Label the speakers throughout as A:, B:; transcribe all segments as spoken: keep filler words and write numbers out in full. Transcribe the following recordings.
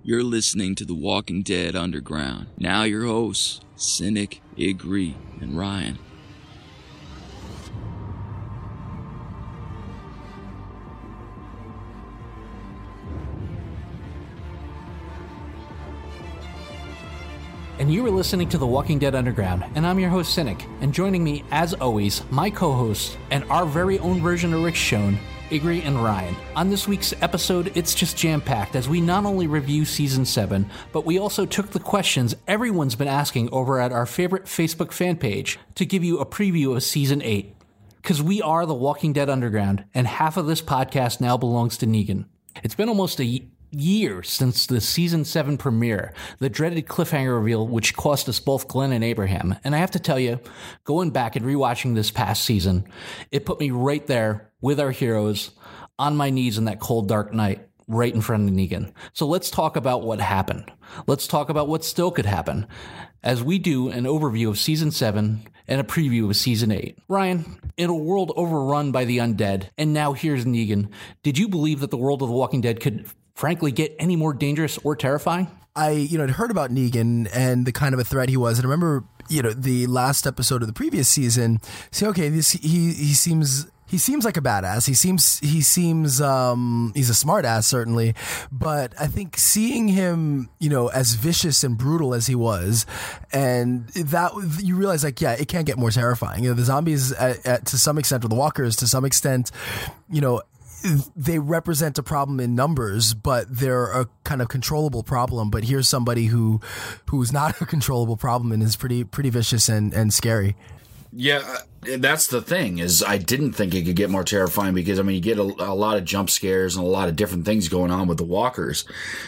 A: You're listening to The Walking Dead Underground. Now your hosts, Cynic, Igri, and Ryan.
B: And you are listening to The Walking Dead Underground, and I'm your host, Cynic. And joining me, as always, my co-host, and our very own version of Rick Schoen, Igri and Ryan. On this week's episode, it's just jam-packed, as we not only review Season seven, but we also took the questions everyone's been asking over at our favorite Facebook fan page to give you a preview of Season eight. Because we are The Walking Dead Underground, and half of this podcast now belongs to Negan. It's been almost a year since the Season seven premiere, the dreaded cliffhanger reveal which cost us both Glenn and Abraham. And I have to tell you, going back and rewatching this past season, it put me right there with our heroes on my knees in that cold, dark night, right in front of Negan. So let's talk about what happened. Let's talk about what still could happen as we do an overview of Season seven and a preview of Season eight. Ryan, in a world overrun by the undead, and now here's Negan, did you believe that the world of The Walking Dead could frankly get any more dangerous or terrifying?
C: I, you know, had heard about Negan and the kind of a threat he was. And I remember, you know, the last episode of the previous season, say, okay, this, he, he seems, he seems like a badass. He seems, he seems, um, he's a smart ass, certainly. But I think seeing him, you know, as vicious and brutal as he was, and that you realize, like, yeah, it can't get more terrifying. You know, the zombies at, at, to some extent, or the walkers to some extent, you know, they represent a problem in numbers, but they're a kind of controllable problem. But here's somebody who who's not a controllable problem and is pretty pretty vicious and, and scary.
D: Yeah, that's the thing, is I didn't think it could get more terrifying because, I mean, you get a, a lot of jump scares and a lot of different things going on with the walkers.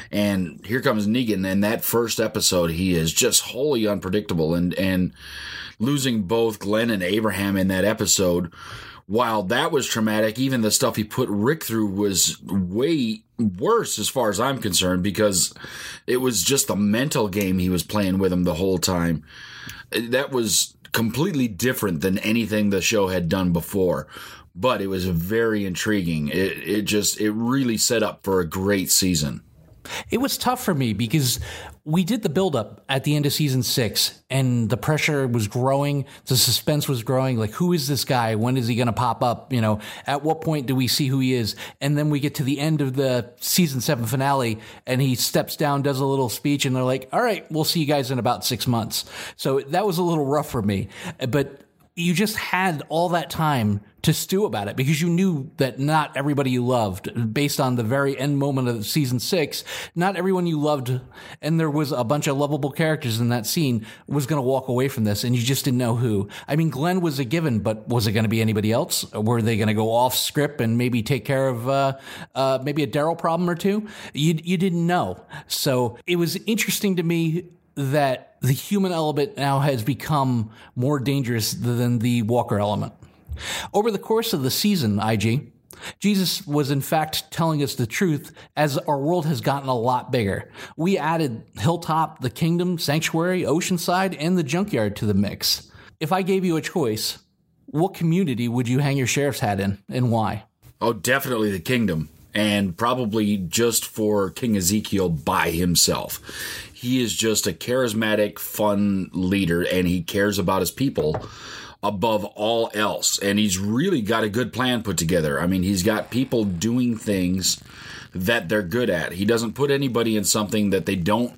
D: And here comes Negan. In that first episode, he is just wholly unpredictable. And, and losing both Glenn and Abraham in that episode, while that was traumatic, even the stuff he put Rick through was way worse as far as I'm concerned, because it was just the mental game he was playing with him the whole time. That was completely different than anything the show had done before, but it was very intriguing. It, it just, it really set up for a great season.
B: It was tough for me because we did the build-up at the end of season six, and the pressure was growing. The suspense was growing. Like, who is this guy? When is he going to pop up? You know, at what point do we see who he is? And then we get to the end of the season seven finale, and he steps down, does a little speech, and they're like, all right, we'll see you guys in about six months. So that was a little rough for me. But you just had all that time to stew about it because you knew that not everybody you loved, based on the very end moment of season six, not everyone you loved, and there was a bunch of lovable characters in that scene, was going to walk away from this, and you just didn't know who. I mean, Glenn was a given, but was it going to be anybody else? Were they going to go off script and maybe take care of uh, uh, maybe a Daryl problem or two? You, you didn't know. So it was interesting to me that the human element now has become more dangerous than the walker element. Over the course of the season, I G, Jesus was in fact telling us the truth as our world has gotten a lot bigger. We added Hilltop, the Kingdom, Sanctuary, Oceanside, and the Junkyard to the mix. If I gave you a choice, what community would you hang your sheriff's hat in, and why?
D: Oh, definitely the Kingdom, and probably just for King Ezekiel by himself. He is just a charismatic, fun leader, and he cares about his people above all else. And he's really got a good plan put together. I mean, he's got people doing things that they're good at. He doesn't put anybody in something that they don't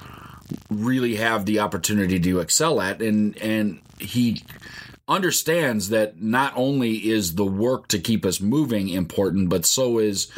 D: really have the opportunity to excel at. And, and he understands that not only is the work to keep us moving important, but so is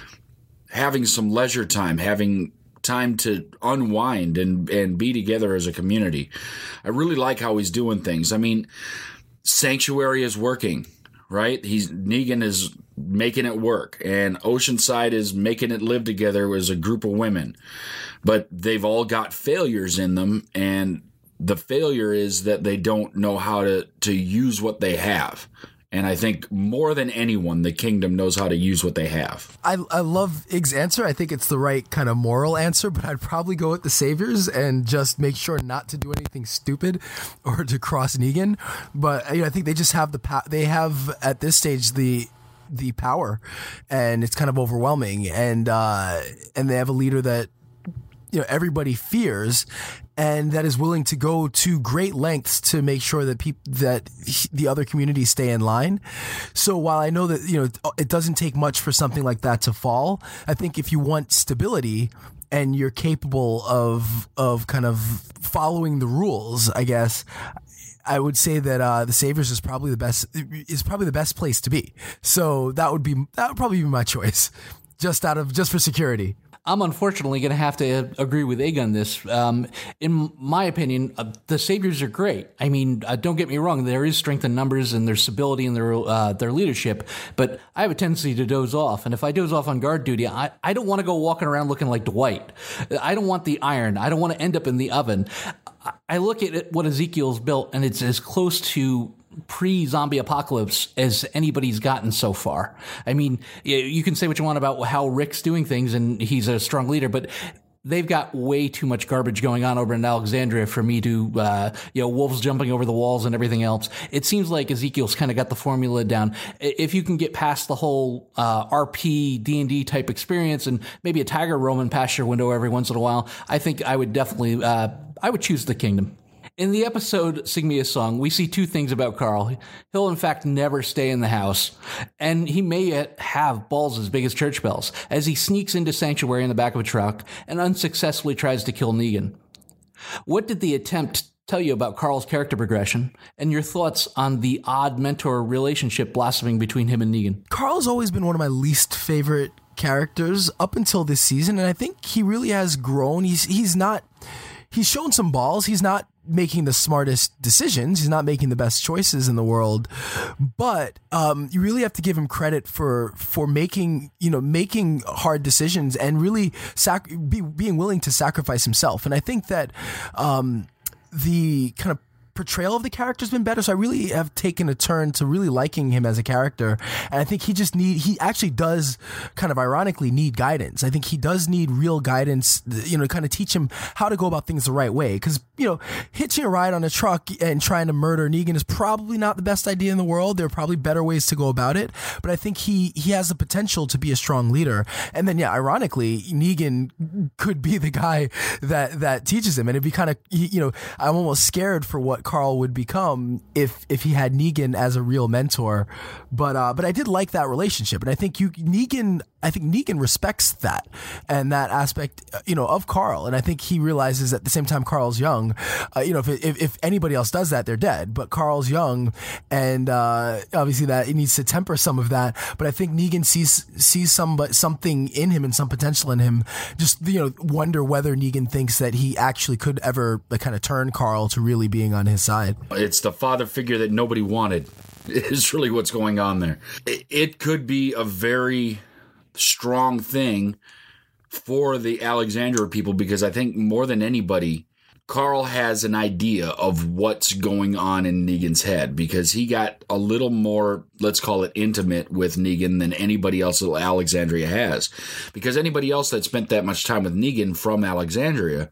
D: having some leisure time, having time to unwind and, and be together as a community. I really like how he's doing things. I mean, Sanctuary is working, right? He's Negan is making it work, and Oceanside is making it live together as a group of women. But they've all got failures in them, and the failure is that they don't know how to, to use what they have. And I think more than anyone, the Kingdom knows how to use what they have.
C: I, I love Ig's answer. I think it's the right kind of moral answer, but I'd probably go with the Saviors and just make sure not to do anything stupid or to cross Negan. But you know, I think they just have the po- they have at this stage the the power, and it's kind of overwhelming. And uh, and they have a leader that, you know everybody fears, and that is willing to go to great lengths to make sure that people that the other communities stay in line. So while I know that you know it doesn't take much for something like that to fall, I think if you want stability and you're capable of of kind of following the rules, I guess I would say that uh, the Saviors is probably the best is probably the best place to be. So that would be that would probably be my choice, just out of just for security.
B: I'm unfortunately going to have to agree with Ig on this. Um, in my opinion, uh, the Saviors are great. I mean, uh, don't get me wrong. There is strength in numbers and there's stability in their uh, their leadership. But I have a tendency to doze off. And if I doze off on guard duty, I, I don't want to go walking around looking like Dwight. I don't want the iron. I don't want to end up in the oven. I, I look at it, what Ezekiel's built, and it's as close to pre-zombie apocalypse as anybody's gotten so far. I mean, you can say what you want about how Rick's doing things and he's a strong leader, but they've got way too much garbage going on over in Alexandria for me to, uh, you know, wolves jumping over the walls and everything else. It seems like Ezekiel's kind of got the formula down. If you can get past the whole uh, R P, D and D type experience and maybe a tiger roaming past your window every once in a while, I think I would definitely, uh, I would choose the kingdom. In the episode Sing Me a Song, we see two things about Carl. He'll, in fact, never stay in the house, and he may yet have balls as big as church bells, as he sneaks into Sanctuary in the back of a truck and unsuccessfully tries to kill Negan. What did the attempt tell you about Carl's character progression, and your thoughts on the odd mentor relationship blossoming between him and Negan?
C: Carl's always been one of my least favorite characters up until this season, and I think he really has grown. He's he's not... He's shown some balls. He's not making the smartest decisions. He's not making the best choices in the world, but um, you really have to give him credit for for making you know making hard decisions and really sac- be, being willing to sacrifice himself. And I think that um, the kind of portrayal of the character has been better, so I really have taken a turn to really liking him as a character. And I think he just need he actually does kind of ironically need guidance. I think he does need real guidance, you know, to kind of teach him how to go about things the right way, because you know hitching a ride on a truck and trying to murder Negan is probably not the best idea in the world. There are probably better ways to go about it, but I think he he has the potential to be a strong leader. And then yeah, ironically, Negan could be the guy that that teaches him, and it'd be kind of, you know, I'm almost scared for what Carl would become if if he had Negan as a real mentor. But uh, but I did like that relationship, and I think you Negan I think Negan respects that and that aspect, you know, of Carl. And I think he realizes at the same time Carl's young. Uh, you know, if, if if anybody else does that, they're dead. But Carl's young, and uh, obviously that it needs to temper some of that. But I think Negan sees sees some but something in him and some potential in him. Just, you know, wonder whether Negan thinks that he actually could ever like, kind of turn Carl to really being on his side.
D: It's the father figure that nobody wanted. Is really what's going on there. It, it could be a very strong thing for the Alexandria people, because I think more than anybody, Carl has an idea of what's going on in Negan's head, because he got a little more, let's call it, intimate with Negan than anybody else that Alexandria has. Because anybody else that spent that much time with Negan from Alexandria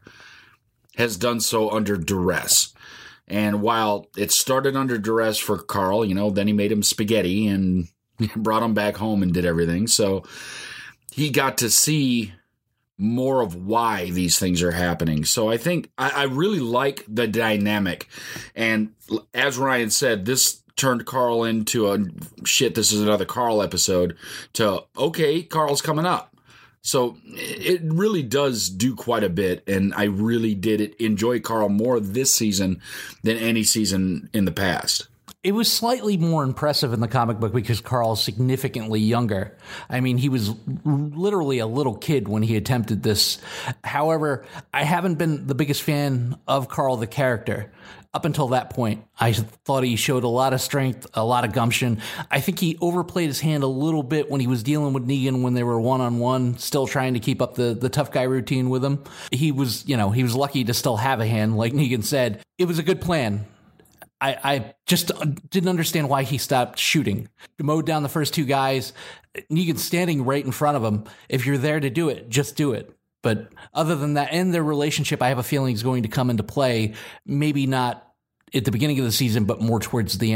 D: has done so under duress. And while it started under duress for Carl, you know, then he made him spaghetti and brought him back home and did everything. So he got to see more of why these things are happening. So I think I, I really like the dynamic. And as Ryan said, this turned Carl into a shit, this is another Carl episode, to, okay, Carl's coming up. So it really does do quite a bit, and I really did it, enjoy Carl more this season than any season in the past.
B: It was slightly more impressive in the comic book because Carl's significantly younger. I mean, he was literally a little kid when he attempted this. However, I haven't been the biggest fan of Carl the character. Up until that point, I thought he showed a lot of strength, a lot of gumption. I think he overplayed his hand a little bit when he was dealing with Negan when they were one-on-one, still trying to keep up the, the tough guy routine with him. He was, you know, he was lucky to still have a hand, like Negan said. It was a good plan. I, I just didn't understand why he stopped shooting. He mowed down the first two guys. Negan's standing right in front of him. If you're there to do it, just do it. But other than that, and their relationship, I have a feeling is going to come into play, maybe not at the beginning of the season, but more towards the end.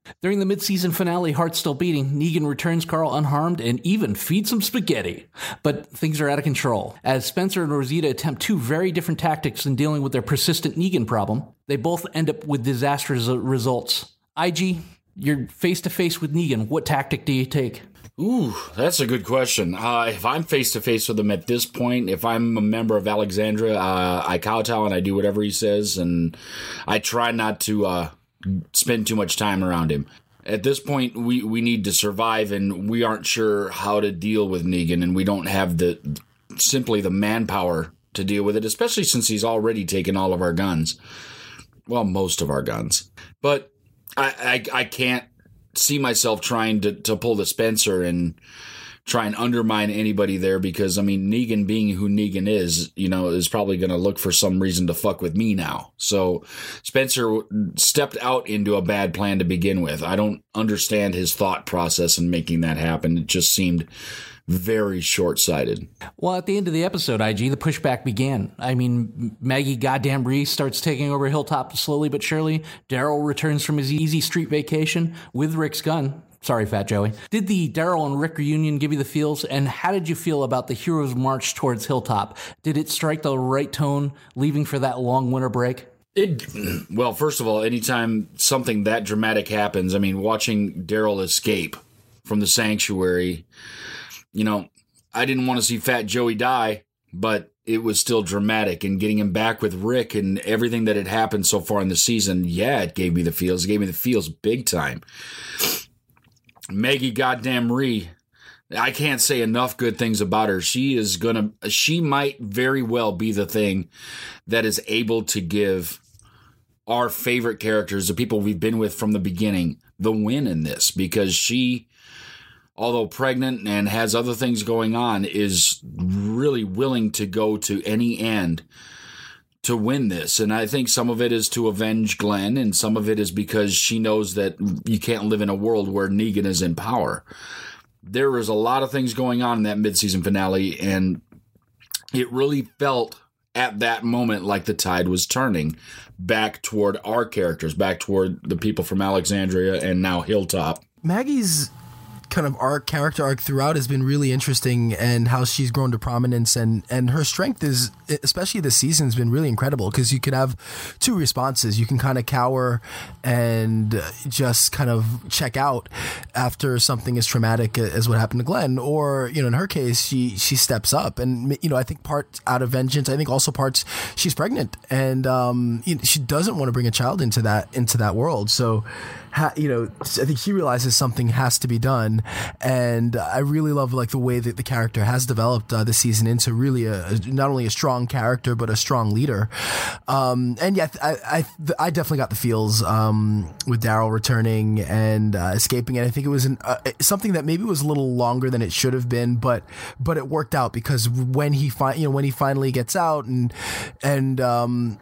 B: During the mid-season finale, heart still beating, Negan returns Carl unharmed and even feeds him spaghetti. But things are out of control. As Spencer and Rosita attempt two very different tactics in dealing with their persistent Negan problem, they both end up with disastrous results. I G, you're face-to-face with Negan. What tactic do you take?
D: Ooh, that's a good question. Uh, if I'm face-to-face with him at this point, if I'm a member of Alexandria, uh, I kowtow and I do whatever he says, and I try not to uh, spend too much time around him. At this point, we, we need to survive, and we aren't sure how to deal with Negan, and we don't have the simply the manpower to deal with it, especially since he's already taken all of our guns. Well, most of our guns. But I, I, I can't see myself trying to, to pull the Spencer and try and undermine anybody there because, I mean, Negan being who Negan is, you know, is probably going to look for some reason to fuck with me now. So Spencer stepped out into a bad plan to begin with. I don't understand his thought process in making that happen. It just seemed very short-sighted.
B: Well, at the end of the episode, I G, the pushback began. I mean, Maggie goddamn Reese starts taking over Hilltop slowly but surely. Daryl returns from his easy street vacation with Rick's gun. Sorry, Fat Joey. Did the Daryl and Rick reunion give you the feels? And how did you feel about the hero's march towards Hilltop? Did it strike the right tone, leaving for that long winter break?
D: It, well, first of all, anytime something that dramatic happens, I mean, watching Daryl escape from the sanctuary, you know, I didn't want to see Fat Joey die, but it was still dramatic. And getting him back with Rick and everything that had happened so far in the season, yeah, it gave me the feels. It gave me the feels big time. Maggie goddamn Ree, I can't say enough good things about her. She is gonna, she might very well be the thing that is able to give our favorite characters, the people we've been with from the beginning, the win in this, because she, although pregnant and has other things going on, is really willing to go to any end to win this. And I think some of it is to avenge Glenn, and some of it is because she knows that you can't live in a world where Negan is in power. There was a lot of things going on in that mid-season finale, and it really felt at that moment like the tide was turning back toward our characters, back toward the people from Alexandria and now Hilltop.
C: Maggie's kind of arc, character arc throughout has been really interesting, and how she's grown to prominence, and and her strength is, especially this season, has been really incredible, because you could have two responses. You can kind of cower and just kind of check out after something as traumatic as what happened to Glenn, or, you know, in her case, she she steps up, and, you know, I think part out of vengeance, I think also parts she's pregnant, and um you know, she doesn't want to bring a child into that into that world, so Ha, you know, I think she realizes something has to be done, and I really love like the way that the character has developed uh, this season into really a, a not only a strong character but a strong leader. Um, and yeah, I, I I definitely got the feels um, with Daryl returning and uh, escaping, and I think it was an, uh, something that maybe was a little longer than it should have been, but but it worked out, because when he fi- you know when he finally gets out and and um,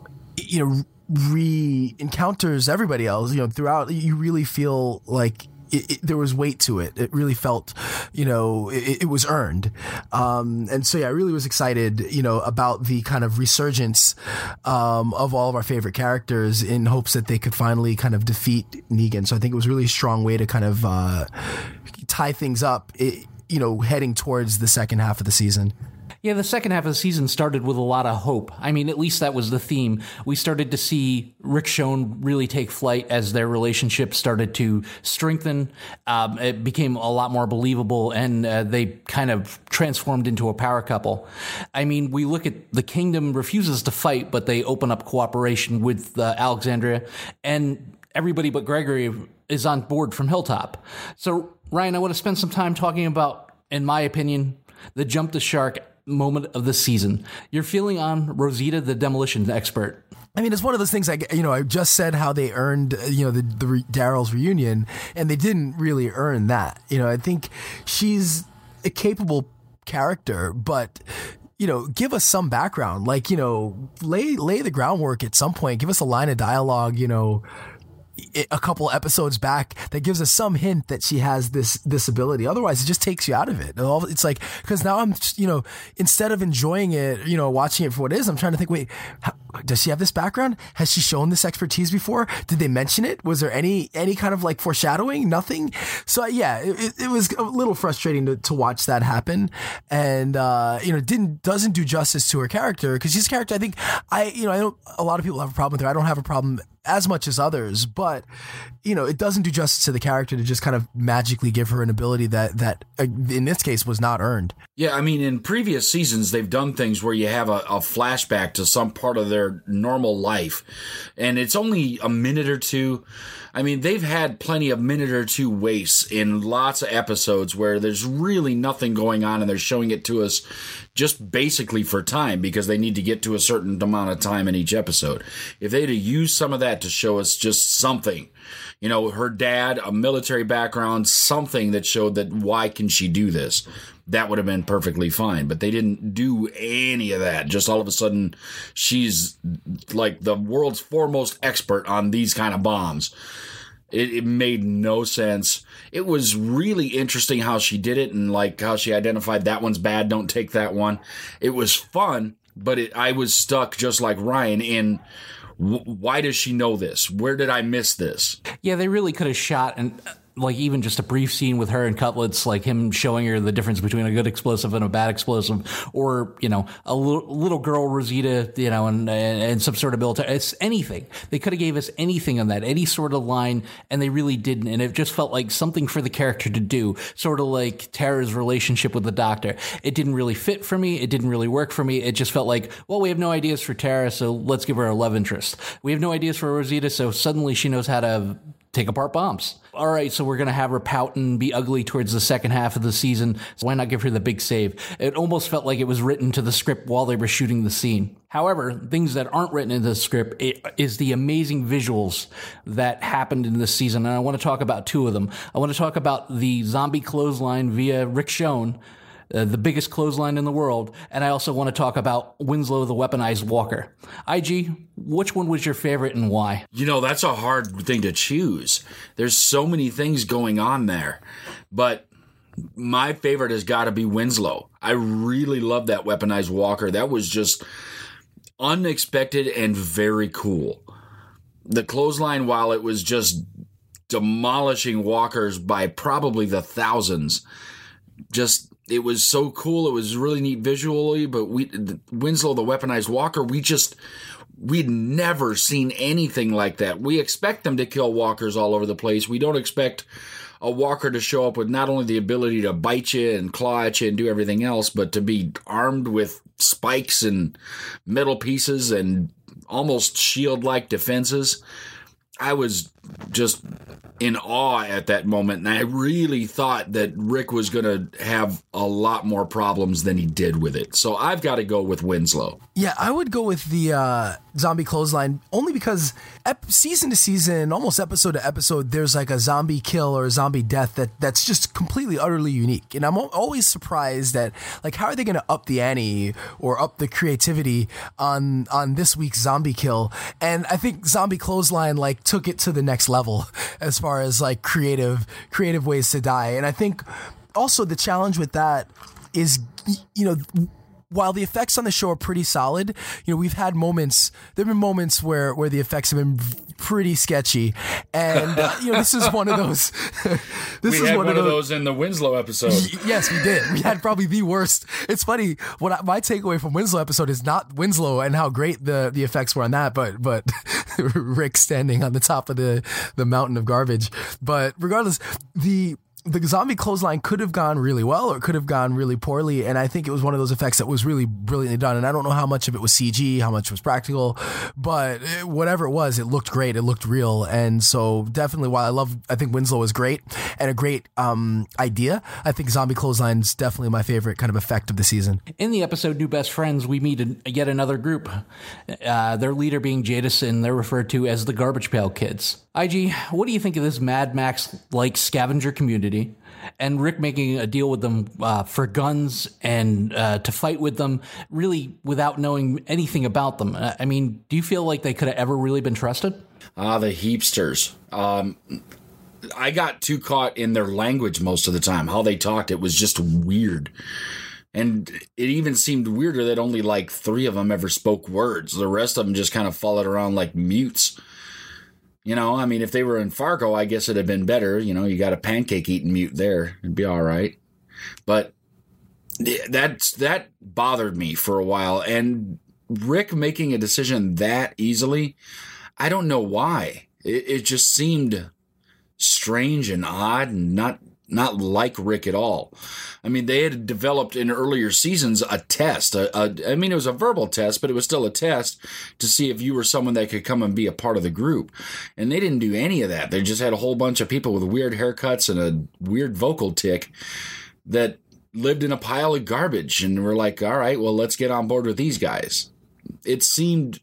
C: you know. re-encounters everybody else, you know, throughout, you really feel like it, it, there was weight to it. It really felt, you know, it, it was earned. Um, and so, yeah, I really was excited, you know, about the kind of resurgence um, of all of our favorite characters, in hopes that they could finally kind of defeat Negan. So I think it was a really strong way to kind of uh, tie things up, it, you know, heading towards the second half of the season.
B: Yeah, the second half of the season started with a lot of hope. I mean, at least that was the theme. We started to see Rick Schoen really take flight as their relationship started to strengthen. Um, it became a lot more believable, and uh, they kind of transformed into a power couple. I mean, we look at the Kingdom refuses to fight, but they open up cooperation with uh, Alexandria, and everybody but Gregory is on board from Hilltop. So, Ryan, I want to spend some time talking about, in my opinion, the jump the shark moment of the season. Your feeling on Rosita, the demolition expert?
C: I mean, it's one of those things. I, you know, I just said how they earned, you know, the, the re- Daryl's reunion, and they didn't really earn that. You know, I think she's a capable character, but, you know, give us some background. Like, you know, lay lay the groundwork at some point. Give us a line of dialogue, you know, a couple episodes back that gives us some hint that she has this this ability. Otherwise, it just takes you out of it. It's like, because now I'm, you know, instead of enjoying it, you know, watching it for what it is, I'm trying to think, wait, how, does she have this background? Has she shown this expertise before? Did they mention it? Was there any any kind of like foreshadowing? Nothing. So yeah, it, it was a little frustrating to, to watch that happen, and uh, you know, didn't doesn't do justice to her character, because she's a character I think I you know I don't a lot of people have a problem with her. I don't have a problem as much as others, but you know, it doesn't do justice to the character to just kind of magically give her an ability that that uh, in this case was not earned.
D: Yeah, I mean, in previous seasons, they've done things where you have a, a flashback to some part of their normal life, and it's only a minute or two. I mean, they've had plenty of minute or two wastes in lots of episodes where there's really nothing going on, and they're showing it to us just basically for time, because they need to get to a certain amount of time in each episode. If they'd have used some of that to show us just something, you know, her dad, a military background, something that showed that why can she do this, that would have been perfectly fine. But they didn't do any of that. Just all of a sudden, she's like the world's foremost expert on these kind of bombs. It, it made no sense. It was really interesting how she did it, and like how she identified that one's bad, don't take that one. It was fun, but it, I was stuck just like Ryan in w- why does she know this? Where did I miss this?
B: Yeah, they really could have shot and like even just a brief scene with her and Cutlets, like him showing her the difference between a good explosive and a bad explosive, or, you know, a little, little girl Rosita, you know, and, and some sort of military, it's anything. They could have gave us anything on that, any sort of line, and they really didn't. And it just felt like something for the character to do, sort of like Tara's relationship with the doctor. It didn't really fit for me. It didn't really work for me. It just felt like, well, we have no ideas for Tara, so let's give her a love interest. We have no ideas for Rosita, so suddenly she knows how to take apart bombs. All right, so we're going to have her pout and be ugly towards the second half of the season. So why not give her the big save? It almost felt like it was written to the script while they were shooting the scene. However, things that aren't written in the script is the amazing visuals that happened in this season. And I want to talk about two of them. I want to talk about the zombie clothesline via Rick Schoen, Uh, the biggest clothesline in the world, and I also want to talk about Winslow, the weaponized walker. I G, which one was your favorite and why?
D: You know, that's a hard thing to choose. There's so many things going on there, but my favorite has got to be Winslow. I really love that weaponized walker. That was just unexpected and very cool. The clothesline, while it was just demolishing walkers by probably the thousands, just... it was so cool. It was really neat visually, but we, Winslow, the weaponized walker, we just, we'd never seen anything like that. We expect them to kill walkers all over the place. We don't expect a walker to show up with not only the ability to bite you and claw at you and do everything else, but to be armed with spikes and metal pieces and almost shield-like defenses. I was just in awe at that moment, and I really thought that Rick was going to have a lot more problems than he did with it. So I've got to go with Winslow.
C: Yeah, I would go with the uh, zombie clothesline only because ep- season to season, almost episode to episode, there's like a zombie kill or a zombie death that that's just completely, utterly unique. And I'm o- always surprised that, like, how are they going to up the ante or up the creativity on on this week's zombie kill? And I think zombie clothesline like took it to the next level as far as like creative creative ways to die. And I think also the challenge with that is, you know, while the effects on the show are pretty solid, you know, we've had moments, there have been moments where, where the effects have been pretty sketchy. And, uh, you know, this is one of those.
D: this we is had one, one of those, those in the Winslow episode.
C: Yes, we did. We had probably the worst. It's funny. What I, my takeaway from Winslow episode is not Winslow and how great the, the effects were on that, but, but Rick standing on the top of the, the mountain of garbage. But regardless, the, the zombie clothesline could have gone really well or it could have gone really poorly. And I think it was one of those effects that was really brilliantly done. And I don't know how much of it was C G, how much was practical, but whatever it was, it looked great. It looked real. And so definitely, while I love, I think Winslow is great and a great um, idea, I think zombie clothesline is definitely my favorite kind of effect of the season.
B: In the episode New Best Friends, we meet a, yet another group. Uh, their leader being Jadison, they're referred to as the Garbage Pail Kids. I G, what do you think of this Mad Max-like scavenger community and Rick making a deal with them uh, for guns and uh, to fight with them, really without knowing anything about them? I mean, do you feel like they could have ever really been trusted?
D: Ah, the heapsters. Um, I got too caught in their language most of the time. How they talked, it was just weird. And it even seemed weirder that only like three of them ever spoke words. The rest of them just kind of followed around like mutes. You know, I mean, if they were in Fargo, I guess it'd have been better. You know, you got a pancake eating mute there. It'd be all right. But that's, that bothered me for a while. And Rick making a decision that easily, I don't know why. It, it just seemed strange and odd and not not like Rick at all. I mean, they had developed in earlier seasons a test. A, a, I mean, it was a verbal test, but it was still a test to see if you were someone that could come and be a part of the group. And they didn't do any of that. They just had a whole bunch of people with weird haircuts and a weird vocal tick that lived in a pile of garbage. And we're like, all right, well, let's get on board with these guys. It seemed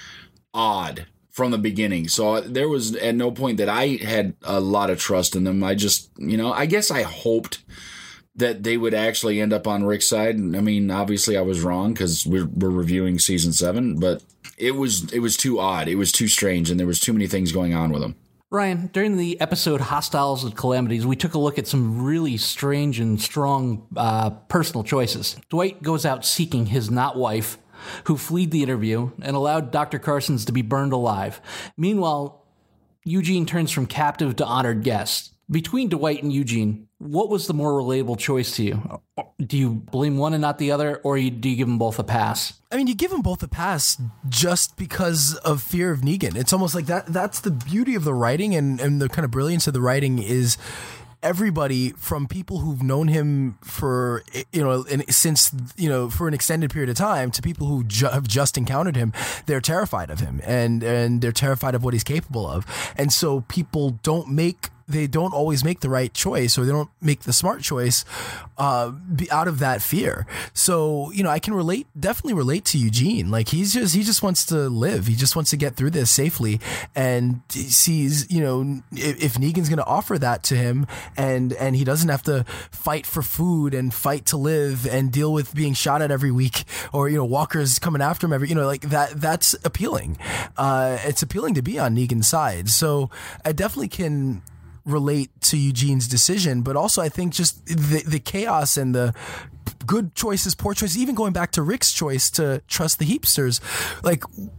D: odd from the beginning. So there was at no point that I had a lot of trust in them. I just, you know, I guess I hoped that they would actually end up on Rick's side. I mean, obviously I was wrong because we're, we're reviewing season seven, but it was, it was too odd. It was too strange. And there was too many things going on with them.
B: Ryan, during the episode Hostiles and Calamities, we took a look at some really strange and strong uh, personal choices. Dwight goes out seeking his not wife, who fled the interview and allowed Doctor Carson's to be burned alive. Meanwhile, Eugene turns from captive to honored guest. Between Dwight and Eugene, what was the more relatable choice to you? Do you blame one and not the other, or do you give them both a pass?
C: I mean, you give them both a pass just because of fear of Negan. It's almost like that. That's the beauty of the writing and, and the kind of brilliance of the writing is everybody from people who've known him for, you know, in, since, you know, for an extended period of time to people who ju- have just encountered him, they're terrified of him and, and they're terrified of what he's capable of. And so people don't make they don't always make the right choice or they don't make the smart choice uh, be out of that fear. So, you know, I can relate, definitely relate to Eugene. Like he's just, he just wants to live. He just wants to get through this safely and sees, you know, if, if Negan's going to offer that to him and, and he doesn't have to fight for food and fight to live and deal with being shot at every week or, you know, walkers coming after him every, you know, like that, that's appealing. Uh, it's appealing to be on Negan's side. So I definitely can relate to Eugene's decision, but also I think just the the chaos and the good choices, poor choices, even going back to Rick's choice to trust the Heapsters, like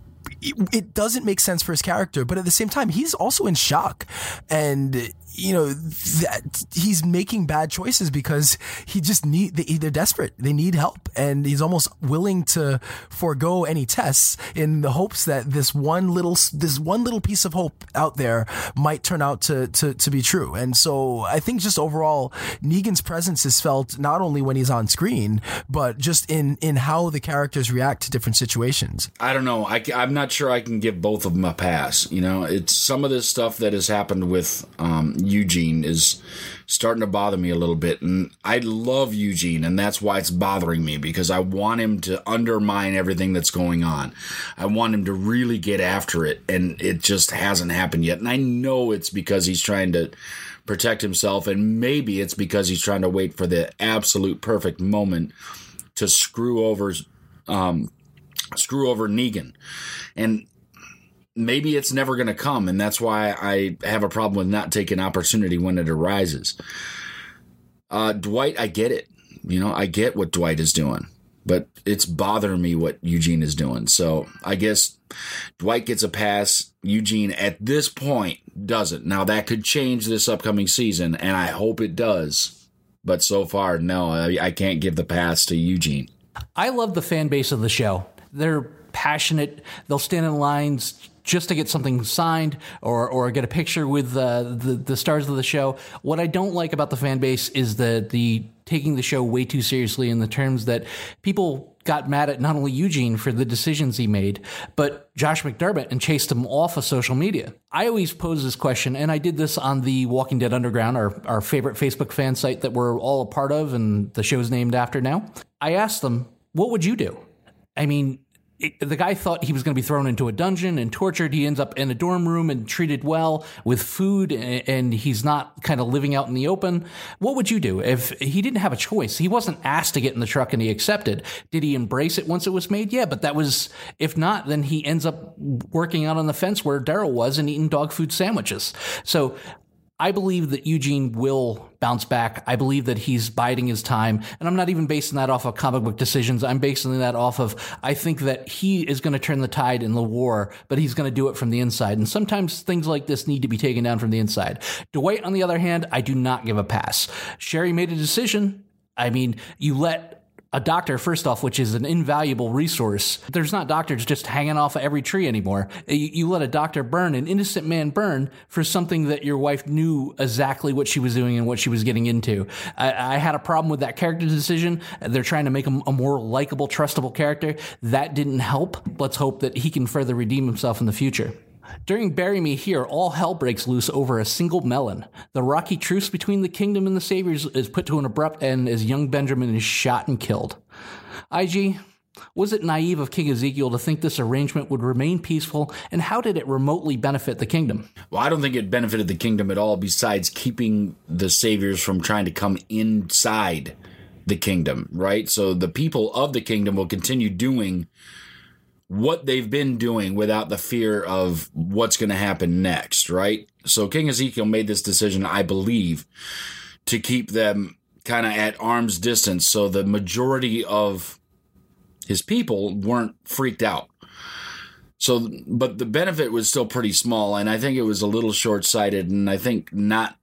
C: it doesn't make sense for his character, but at the same time, he's also in shock. And, you know, that he's making bad choices because he just need, they're desperate. They need help. And he's almost willing to forego any tests in the hopes that this one little, this one little piece of hope out there might turn out to, to, to be true. And so I think just overall, Negan's presence is felt not only when he's on screen, but just in, in how the characters react to different situations.
D: I don't know. I, I'm not sure I can give both of them a pass. You know, it's some of this stuff that has happened with um, Eugene is starting to bother me a little bit. And I love Eugene, and that's why it's bothering me, because I want him to undermine everything that's going on. I want him to really get after it, and it just hasn't happened yet. And I know it's because he's trying to protect himself, and maybe it's because he's trying to wait for the absolute perfect moment to screw over um, screw over Negan. And maybe it's never going to come, and that's why I have a problem with not taking opportunity when it arises. Uh, Dwight, I get it. You know, I get what Dwight is doing, but it's bothering me what Eugene is doing. So I guess Dwight gets a pass. Eugene, at this point, doesn't. Now, that could change this upcoming season, and I hope it does. But so far, no, I, I can't give the pass to Eugene.
B: I love the fan base of the show. They're passionate. They'll stand in lines just to get something signed or or get a picture with uh, the the stars of the show. What I don't like about the fan base is the the taking the show way too seriously in the terms that people got mad at not only Eugene for the decisions he made, but Josh McDermott and chased him off of social media. I always pose this question, and I did this on the Walking Dead Underground, our, our favorite Facebook fan site that we're all a part of and the show's named after now. I asked them, what would you do? I mean, it, the guy thought he was going to be thrown into a dungeon and tortured. He ends up in a dorm room and treated well with food, and, and he's not kind of living out in the open. What would you do if he didn't have a choice? He wasn't asked to get in the truck and he accepted. Did he embrace it once it was made? Yeah, but that was, if not, then he ends up working out on the fence where Daryl was and eating dog food sandwiches. So I believe that Eugene will bounce back. I believe that he's biding his time. And I'm not even basing that off of comic book decisions. I'm basing that off of, I think that he is going to turn the tide in the war, but he's going to do it from the inside. And sometimes things like this need to be taken down from the inside. Dwight, on the other hand, I do not give a pass. Sherry made a decision. I mean, you let a doctor, first off, which is an invaluable resource. There's not doctors just hanging off of every tree anymore. You, you let a doctor burn, an innocent man burn, for something that your wife knew exactly what she was doing and what she was getting into. I, I had a problem with that character decision. They're trying to make him a more likable, trustable character. That didn't help. Let's hope that he can further redeem himself in the future. During Bury Me Here, all hell breaks loose over a single melon. The rocky truce between the kingdom and the Saviors is put to an abrupt end as young Benjamin is shot and killed. I G, was it naive of King Ezekiel to think this arrangement would remain peaceful, and how did it remotely benefit the kingdom?
D: Well, I don't think it benefited the kingdom at all, besides keeping the Saviors from trying to come inside the kingdom, right? So the people of the kingdom will continue doing what they've been doing without the fear of what's going to happen next, right? So King Ezekiel made this decision, I believe, to keep them kind of at arm's distance, so the majority of his people weren't freaked out. So, but the benefit was still pretty small, and I think it was a little short-sighted, and I think not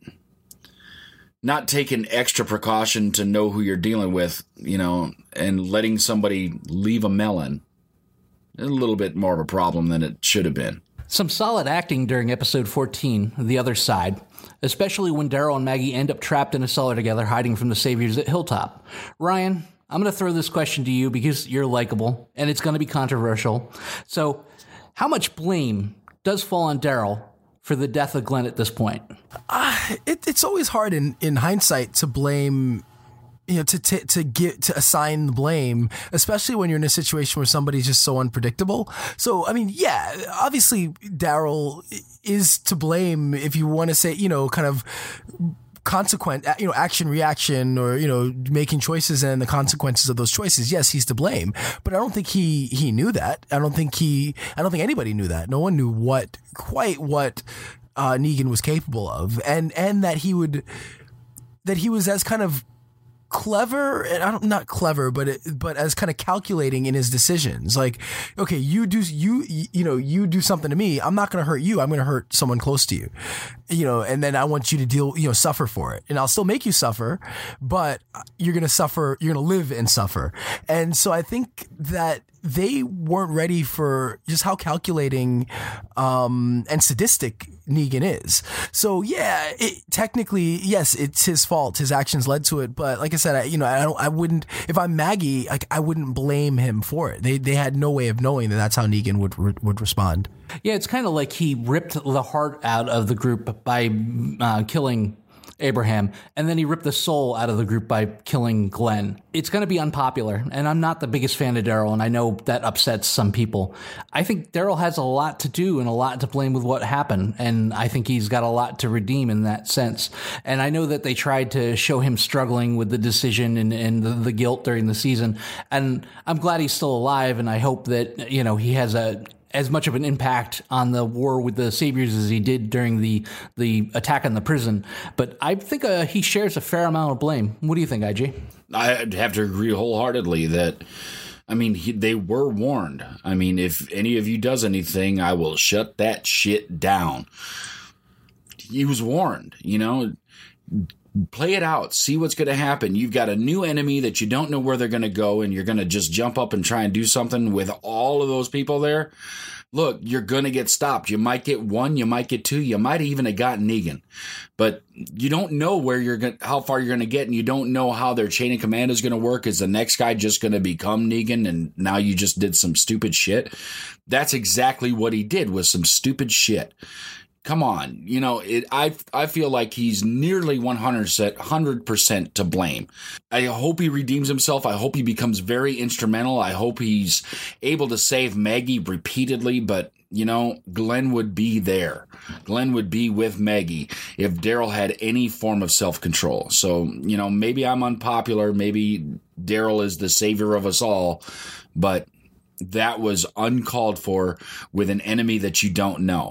D: not taking extra precaution to know who you're dealing with, you know, and letting somebody leave a melon, a little bit more of a problem than it should have been.
B: Some solid acting during episode fourteen, The Other Side, especially when Daryl and Maggie end up trapped in a cellar together, hiding from the Saviors at Hilltop. Ryan, I'm going to throw this question to you because you're likable, and it's going to be controversial. So, how much blame does fall on Daryl for the death of Glenn at this point?
C: Uh, it, it's always hard in, in hindsight to blame, you know, to, to, to get, to assign the blame, especially when you're in a situation where somebody's just so unpredictable. So, I mean, yeah, obviously Daryl is to blame if you want to say, you know, kind of consequent, you know, action, reaction, or, you know, making choices and the consequences of those choices. Yes, he's to blame, but I don't think he, he knew that. I don't think he, I don't think anybody knew that. No one knew what, quite what, uh, Negan was capable of, and, and that he would, that he was as kind of clever, and I don't, not clever, but it, but as kind of calculating in his decisions. Like, okay, you do you you know you do something to me, I'm not going to hurt you. I'm going to hurt someone close to you, you know, and then I want you to deal, you know, suffer for it, and I'll still make you suffer, but you're going to suffer. You're going to live and suffer. And so I think that they weren't ready for just how calculating um, and sadistic Negan is. So yeah, it, technically, yes, it's his fault. His actions led to it. But like I said, I, you know, I don't, I wouldn't, if I'm Maggie, like, I wouldn't blame him for it. They they had no way of knowing that that's how Negan would would respond.
B: Yeah, it's kind of like he ripped the heart out of the group by uh, killing Abraham, and then he ripped the soul out of the group by killing Glenn. It's going to be unpopular, and I'm not the biggest fan of Daryl, and I know that upsets some people. I think Daryl has a lot to do and a lot to blame with what happened, and I think he's got a lot to redeem in that sense. And I know that they tried to show him struggling with the decision and, and the, the guilt during the season, and I'm glad he's still alive, and I hope that, you know, he has a as much of an impact on the war with the Saviors as he did during the the attack on the prison. But I think uh, he shares a fair amount of blame. What do you think, I G?
D: I'd have to agree wholeheartedly that, I mean, he, they were warned. I mean, if any of you does anything, I will shut that shit down. He was warned, you know. Play it out. See what's going to happen. You've got a new enemy that you don't know where they're going to go, and you're going to just jump up and try and do something with all of those people there. Look, you're going to get stopped. You might get one, you might get two, you might even have gotten Negan. But you don't know where you're going, how far you're going to get, and you don't know how their chain of command is going to work. Is the next guy just going to become Negan, and now you just did some stupid shit? That's exactly what he did, was some stupid shit. Come on, you know, it, I I feel like he's nearly one hundred percent to blame. I hope he redeems himself. I hope he becomes very instrumental. I hope he's able to save Maggie repeatedly, but, you know, Glenn would be there. Glenn would be with Maggie if Daryl had any form of self-control. So, you know, maybe I'm unpopular. Maybe Daryl is the savior of us all, but that was uncalled for with an enemy that you don't know.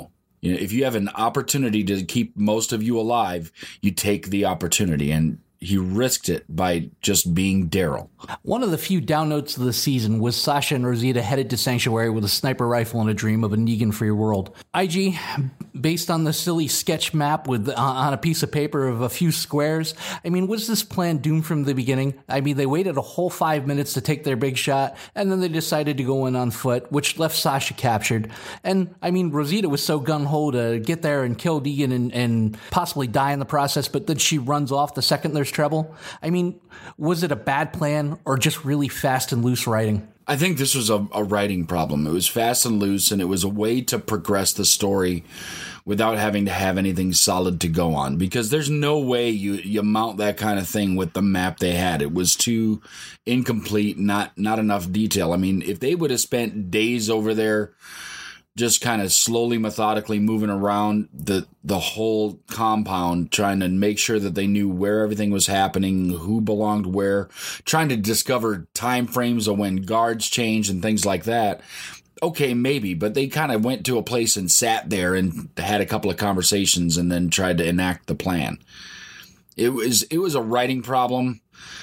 D: You know, if you have an opportunity to keep most of you alive, you take the opportunity, and he risked it by just being Daryl.
B: One of the few down notes of the season was Sasha and Rosita headed to Sanctuary with a sniper rifle and a dream of a Negan-free world. I G, based on the silly sketch map with uh, on a piece of paper of a few squares, I mean, was this plan doomed from the beginning? I mean, they waited a whole five minutes to take their big shot, and then they decided to go in on foot, which left Sasha captured. And, I mean, Rosita was so gung-ho to get there and kill Negan and, and possibly die in the process, but then she runs off the second there's trouble. I mean, was it a bad plan or just really fast and loose writing?
D: I think this was a, a writing problem. It was fast and loose, and it was a way to progress the story without having to have anything solid to go on, because there's no way you, you mount that kind of thing with the map they had. It was too incomplete, not not enough detail. I mean, if they would have spent days over there just kind of slowly, methodically moving around the the whole compound, trying to make sure that they knew where everything was happening, who belonged where, trying to discover time frames of when guards changed and things like that. Okay, maybe, but they kind of went to a place and sat there and had a couple of conversations and then tried to enact the plan. It was it was a writing problem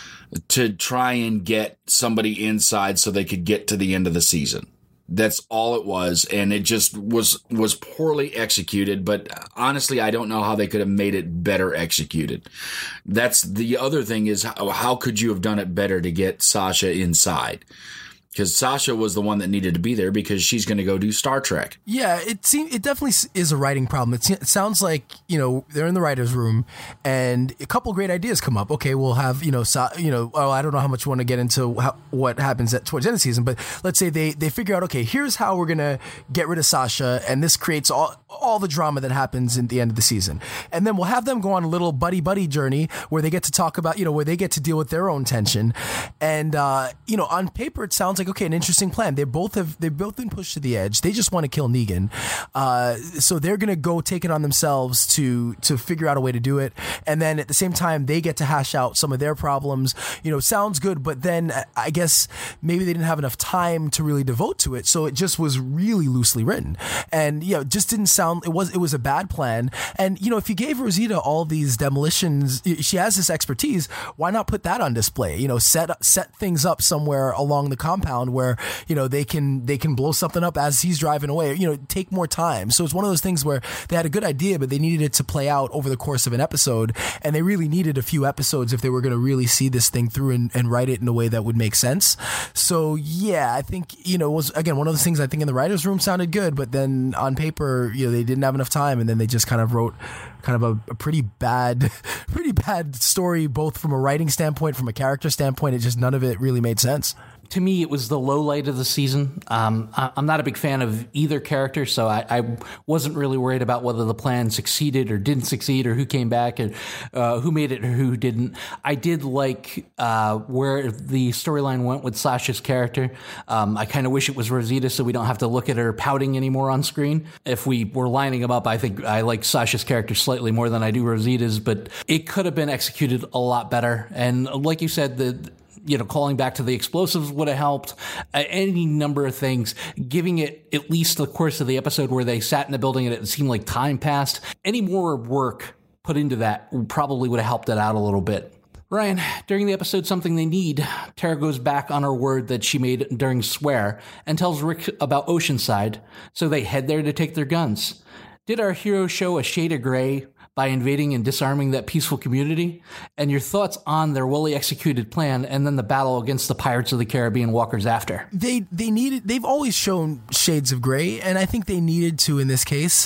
D: to try and get somebody inside so they could get to the end of the season. That's all it was, and it just was was poorly executed, but honestly, I don't know how they could have made it better executed. That's the other thing is, how, how could you have done it better to get Sasha inside? Because Sasha was the one that needed to be there because she's going to go do Star Trek.
C: Yeah, it seems it definitely is a writing problem. It, it sounds like, you know, they're in the writer's room and a couple great ideas come up. Okay, we'll have, you know, Sa- you know, oh, I don't know how much you want to get into how, what happens at towards the end of the season, but let's say they, they figure out, okay, here's how we're going to get rid of Sasha, and this creates all all the drama that happens in the end of the season. And then we'll have them go on a little buddy-buddy journey where they get to talk about, you know, where they get to deal with their own tension. And, uh, you know, on paper, it sounds like, okay, an interesting plan. They both have, they've both been pushed to the edge. They just want to kill Negan. Uh, so they're going to go take it on themselves to, to figure out a way to do it. And then at the same time, they get to hash out some of their problems. You know, sounds good, but then I guess maybe they didn't have enough time to really devote to it. So it just was really loosely written. And, you know, it just didn't sound, it was, it was a bad plan. And, you know, if you gave Rosita all these demolitions, she has this expertise, why not put that on display? You know, set, set things up somewhere along the compound where, you know, they can, they can blow something up as he's driving away, you know, take more time. So it's one of those things where they had a good idea, but they needed it to play out over the course of an episode. And they really needed a few episodes if they were going to really see this thing through and, and write it in a way that would make sense. So yeah, I think, you know, it was, again, one of those things I think in the writer's room sounded good, but then on paper, you know, they didn't have enough time, and then they just kind of wrote kind of a, a pretty bad, pretty bad story, both from a writing standpoint, from a character standpoint. It just, none of it really made sense.
B: To me, it was the low light of the season. Um, I, I'm not a big fan of either character, so I, I wasn't really worried about whether the plan succeeded or didn't succeed, or who came back, and uh, who made it or who didn't. I did like uh, where the storyline went with Sasha's character. Um, I kind of wish it was Rosita, so we don't have to look at her pouting anymore on screen. If we were lining them up, I think I like Sasha's character slightly more than I do Rosita's, but it could have been executed a lot better. And like you said, the you know, calling back to the explosives would have helped. Uh, any number of things. Giving it at least the course of the episode where they sat in the building and it seemed like time passed. Any more work put into that probably would have helped it out a little bit. Ryan, during the episode Something They Need, Tara goes back on her word that she made during Swear and tells Rick about Oceanside, so they head there to take their guns. Did our hero show a shade of gray by invading and disarming that peaceful community? And your thoughts on their well executed plan and then the battle against the Pirates of the Caribbean walkers after?
C: They they needed they've always shown shades of gray, and I think they needed to in this case.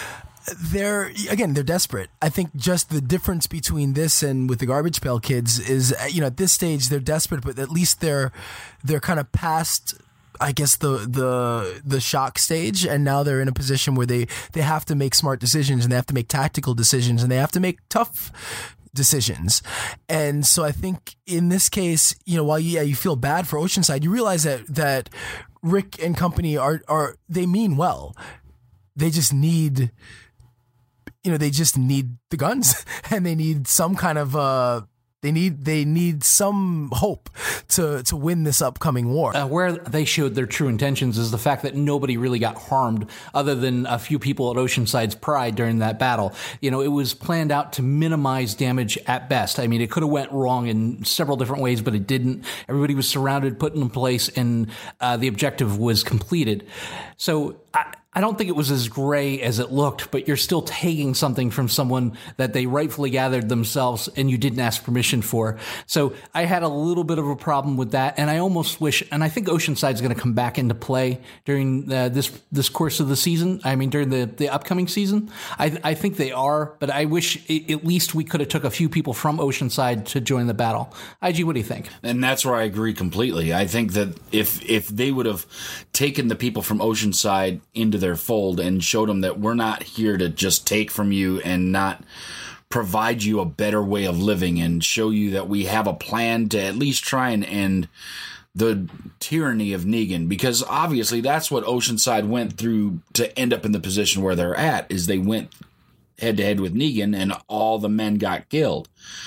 C: They're again they're desperate. I think just the difference between this and with the Garbage Pail Kids is, you know, at this stage they're desperate, but at least they're they're kind of past, I guess, the the the shock stage, and now they're in a position where they, they have to make smart decisions, and they have to make tactical decisions, and they have to make tough decisions. And so I think in this case, you know, while you, yeah, you feel bad for Oceanside, you realize that that Rick and company are are they mean well. They just need, you know, they just need the guns, and they need some kind of uh They need they need some hope to to win this upcoming war.
B: Uh, where they showed their true intentions is the fact that nobody really got harmed other than a few people at Oceanside's Pride during that battle. You know, it was planned out to minimize damage at best. I mean, it could have went wrong in several different ways, but it didn't. Everybody was surrounded, put in place, and uh, the objective was completed. So I, I don't think it was as gray as it looked, but you're still taking something from someone that they rightfully gathered themselves and you didn't ask permission for. So I had a little bit of a problem with that, and I almost wish, and I think Oceanside's going to come back into play during uh, this this course of the season. I mean, during the, the upcoming season. I, I think they are, but I wish it, at least we could have took a few people from Oceanside to join the battle. I G, what do you think?
D: And that's where I agree completely. I think that if if they would have taken the people from Oceanside into their fold and showed them that we're not here to just take from you and not provide you a better way of living, and show you that we have a plan to at least try and end the tyranny of Negan, because obviously that's what Oceanside went through to end up in the position where they're at, is they went head to head with Negan and all the men got killed.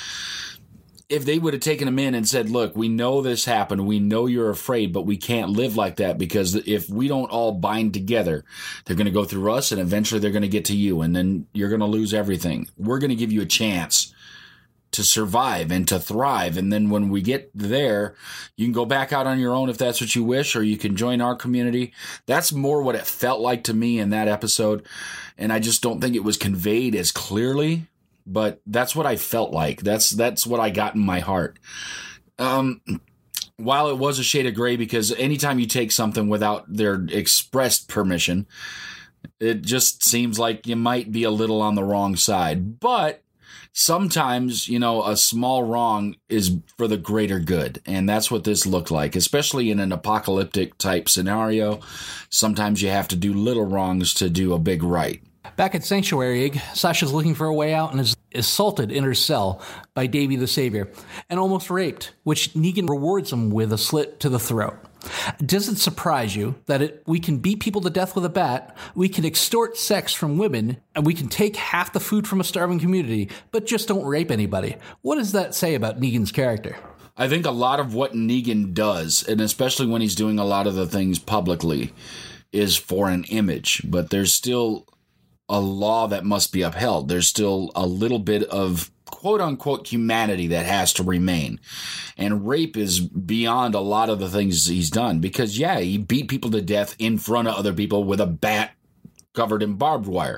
D: If they would have taken him in and said, look, we know this happened, we know you're afraid, but we can't live like that, because if we don't all bind together, they're going to go through us and eventually they're going to get to you, and then you're going to lose everything. We're going to give you a chance to survive and to thrive, and then when we get there, you can go back out on your own if that's what you wish, or you can join our community. That's more what it felt like to me in that episode, and I just don't think it was conveyed as clearly. But that's what I felt like. That's that's what I got in my heart. Um, while it was a shade of gray, because anytime you take something without their expressed permission, it just seems like you might be a little on the wrong side. But sometimes, you know, a small wrong is for the greater good. And that's what this looked like, especially in an apocalyptic type scenario. Sometimes you have to do little wrongs to do a big right.
B: Back at Sanctuary, Sasha's looking for a way out and is assaulted in her cell by Davey the Savior and almost raped, which Negan rewards him with a slit to the throat. Does it surprise you that it, we can beat people to death with a bat, we can extort sex from women, and we can take half the food from a starving community, but just don't rape anybody? What does that say about Negan's character?
D: I think a lot of what Negan does, and especially when he's doing a lot of the things publicly, is for an image, but there's still a law that must be upheld. There's still a little bit of quote-unquote humanity that has to remain. And rape is beyond a lot of the things he's done, because, yeah, he beat people to death in front of other people with a bat covered in barbed wire.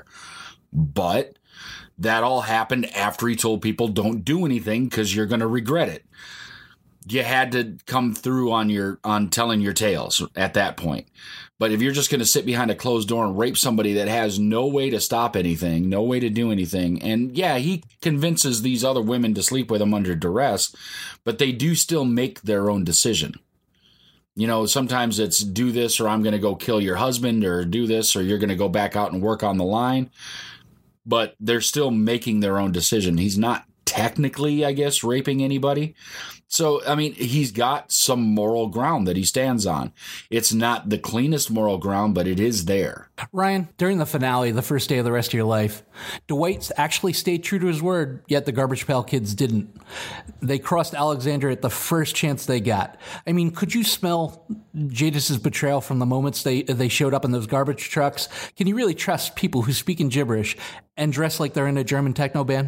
D: But that all happened after he told people, don't do anything because you're going to regret it. You had to come through on your on telling your tales at that point. But if you're just going to sit behind a closed door and rape somebody that has no way to stop anything, no way to do anything, and yeah, he convinces these other women to sleep with him under duress, but they do still make their own decision. You know, sometimes it's do this or I'm going to go kill your husband, or do this or you're going to go back out and work on the line. But they're still making their own decision. He's not technically, I guess, raping anybody. So, I mean, he's got some moral ground that he stands on. It's not the cleanest moral ground, but it is there.
B: Ryan, during the finale, the first day of the rest of your life, Dwight actually stayed true to his word, yet the Garbage Pail Kids didn't. They crossed Alexandria at the first chance they got. I mean, could you smell Jadis's betrayal from the moments they they showed up in those garbage trucks? Can you really trust people who speak in gibberish and dress like they're in a German techno band?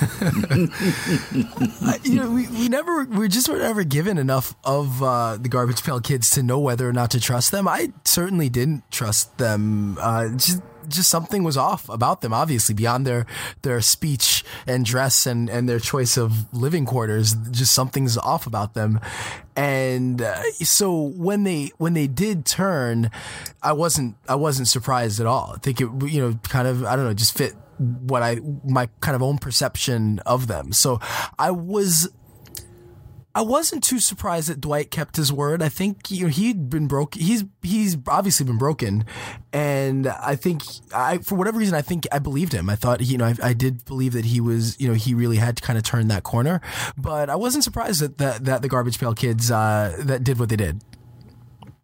C: you know, we, we never, we just were never given enough of uh, the Garbage Pail Kids to know whether or not to trust them. I certainly didn't trust them. Uh, just, just something was off about them, obviously, beyond their, their speech and dress and, and their choice of living quarters. Just something's off about them. And uh, so when they when they did turn, I wasn't I wasn't surprised at all. I think it, you know, kind of, I don't know, just fit what I my kind of own perception of them. So I was I wasn't too surprised that Dwight kept his word. I think, you know, he'd been broke. He's he's obviously been broken, and I think I for whatever reason I think I believed him. I thought, you know, I, I did believe that he was, you know, he really had to kind of turn that corner. But I wasn't surprised that that, that the Garbage Pail Kids uh, that did what they did.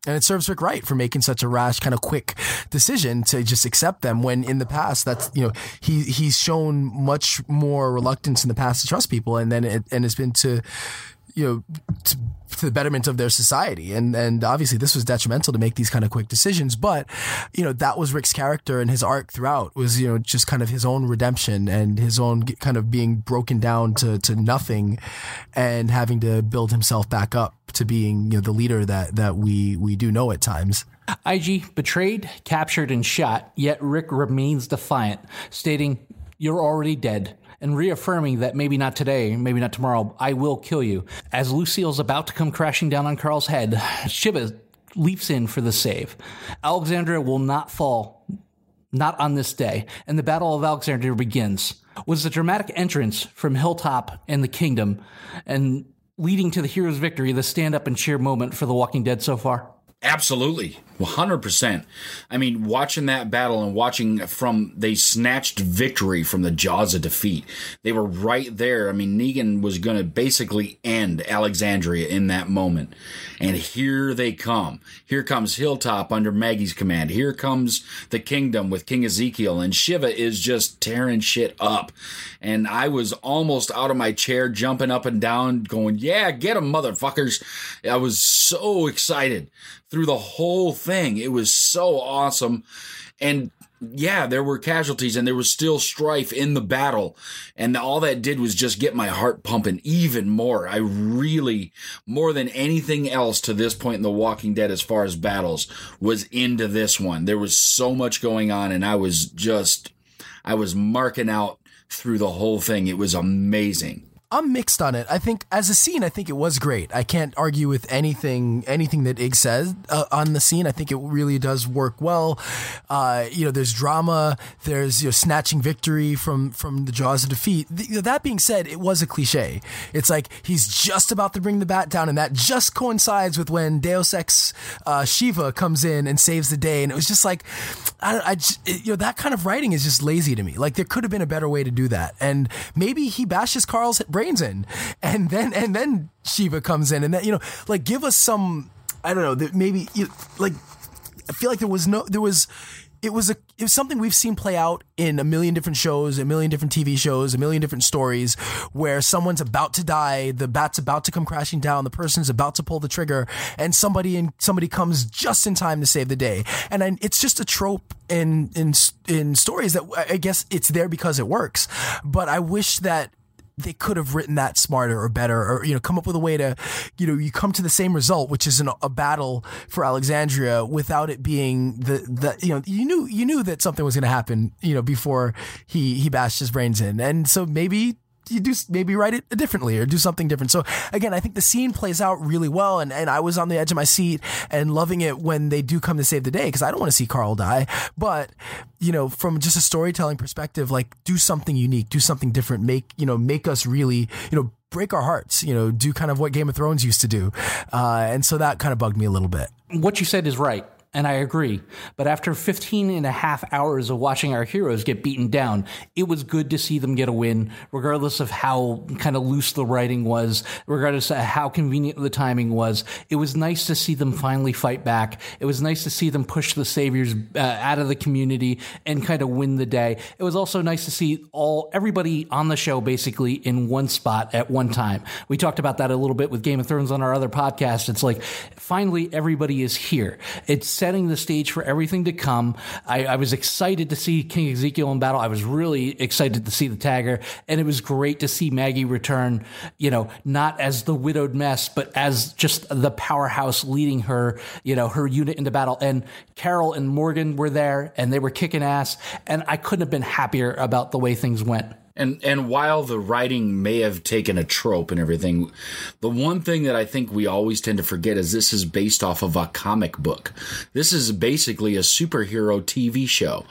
C: And it serves Rick right for making such a rash, kind of quick decision to just accept them when in the past, that's, you know, he he's shown much more reluctance in the past to trust people. And then it, and it's been to, you know, to, to the betterment of their society. And, and obviously this was detrimental to make these kind of quick decisions. But, you know, that was Rick's character, and his arc throughout was, you know, just kind of his own redemption and his own kind of being broken down to, to nothing and having to build himself back up to being, you know, the leader that, that we, we do know at times.
B: I G betrayed, captured, and shot, yet Rick remains defiant, stating, "You're already dead," and reaffirming that maybe not today, maybe not tomorrow, I will kill you. As Lucille's about to come crashing down on Carl's head, Shiva leaps in for the save. Alexandria will not fall, not on this day, and the Battle of Alexandria begins. Was the dramatic entrance from Hilltop and the Kingdom, and leading to the hero's victory, the stand-up and cheer moment for The Walking Dead so far?
D: Absolutely. one hundred percent. I mean, watching that battle and watching from, they snatched victory from the jaws of defeat. They were right there. I mean, Negan was going to basically end Alexandria in that moment. And here they come. Here comes Hilltop under Maggie's command. Here comes the Kingdom with King Ezekiel. And Shiva is just tearing shit up. And I was almost out of my chair, jumping up and down, going, yeah, get 'em, motherfuckers. I was so excited through the whole thing. It was so awesome. And yeah, there were casualties and there was still strife in the battle. And all that did was just get my heart pumping even more. I really, more than anything else to this point in The Walking Dead as far as battles, was into this one. There was so much going on, and I was just, I was marking out through the whole thing. It was amazing.
C: I'm mixed on it. I think as a scene, I think it was great. I can't argue with anything anything that Ig says uh, on the scene. I think it really does work well. Uh, you know, there's drama. There's, you know, snatching victory from from the jaws of defeat. The, you know, that being said, it was a cliche. It's like he's just about to bring the bat down, and that just coincides with when Deus Ex uh, Shiva comes in and saves the day. And it was just like, I, I just, it, you know, that kind of writing is just lazy to me. Like, there could have been a better way to do that. And maybe he bashes Carl's brains in, and then and then Shiva comes in, and then, you know, like, give us some, I don't know, that maybe, you, like, I feel like there was no, there was, it was a, it was something we've seen play out in a million different shows, a million different T V shows, a million different stories, where someone's about to die, the bat's about to come crashing down, the person's about to pull the trigger, and somebody in somebody comes just in time to save the day. And I, it's just a trope in in in stories that I guess it's there because it works. But I wish that they could have written that smarter or better, or, you know, come up with a way to, you know, you come to the same result, which is an, a battle for Alexandria, without it being the, the, you know, you knew, you knew that something was going to happen, you know, before he, he bashed his brains in. And so maybe you do, maybe write it differently or do something different. So again, I think the scene plays out really well. And, and I was on the edge of my seat and loving it when they do come to save the day, because I don't want to see Carl die. But, you know, from just a storytelling perspective, like, do something unique, do something different, make, you know, make us really, you know, break our hearts, you know, do kind of what Game of Thrones used to do. Uh, and so that kind of bugged me a little bit.
B: What you said is right. And I agree. But after fifteen and a half hours of watching our heroes get beaten down, it was good to see them get a win, regardless of how kind of loose the writing was, regardless of how convenient the timing was. It was nice to see them finally fight back. It was nice to see them push the saviors uh, out of the community and kind of win the day. It was also nice to see all everybody on the show basically in one spot at one time. We talked about that a little bit with Game of Thrones on our other podcast. It's like, finally, everybody is here. It's setting the stage for everything to come. I, I was excited to see King Ezekiel in battle. I was really excited to see the Tagger, and it was great to see Maggie return, you know, not as the widowed mess, but as just the powerhouse leading her, you know, her unit into battle. And Carol and Morgan were there, and they were kicking ass, and I couldn't have been happier about the way things went.
D: And and while the writing may have taken a trope and everything, the one thing that I think we always tend to forget is this is based off of a comic book. This is basically a superhero T V show.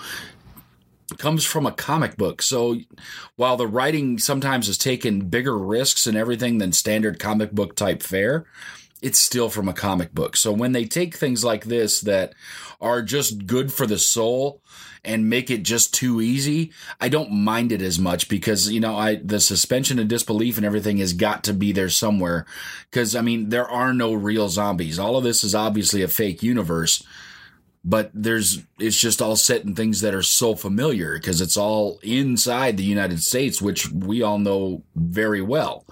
D: It comes from a comic book. So while the writing sometimes has taken bigger risks and everything than standard comic book type fare, it's still from a comic book. So when they take things like this that are just good for the soul and make it just too easy, I don't mind it as much because, you know, I the suspension of disbelief and everything has got to be there somewhere. Because, I mean, there are no real zombies. All of this is obviously a fake universe, but there's it's just all set in things that are so familiar because it's all inside the United States, which we all know very well.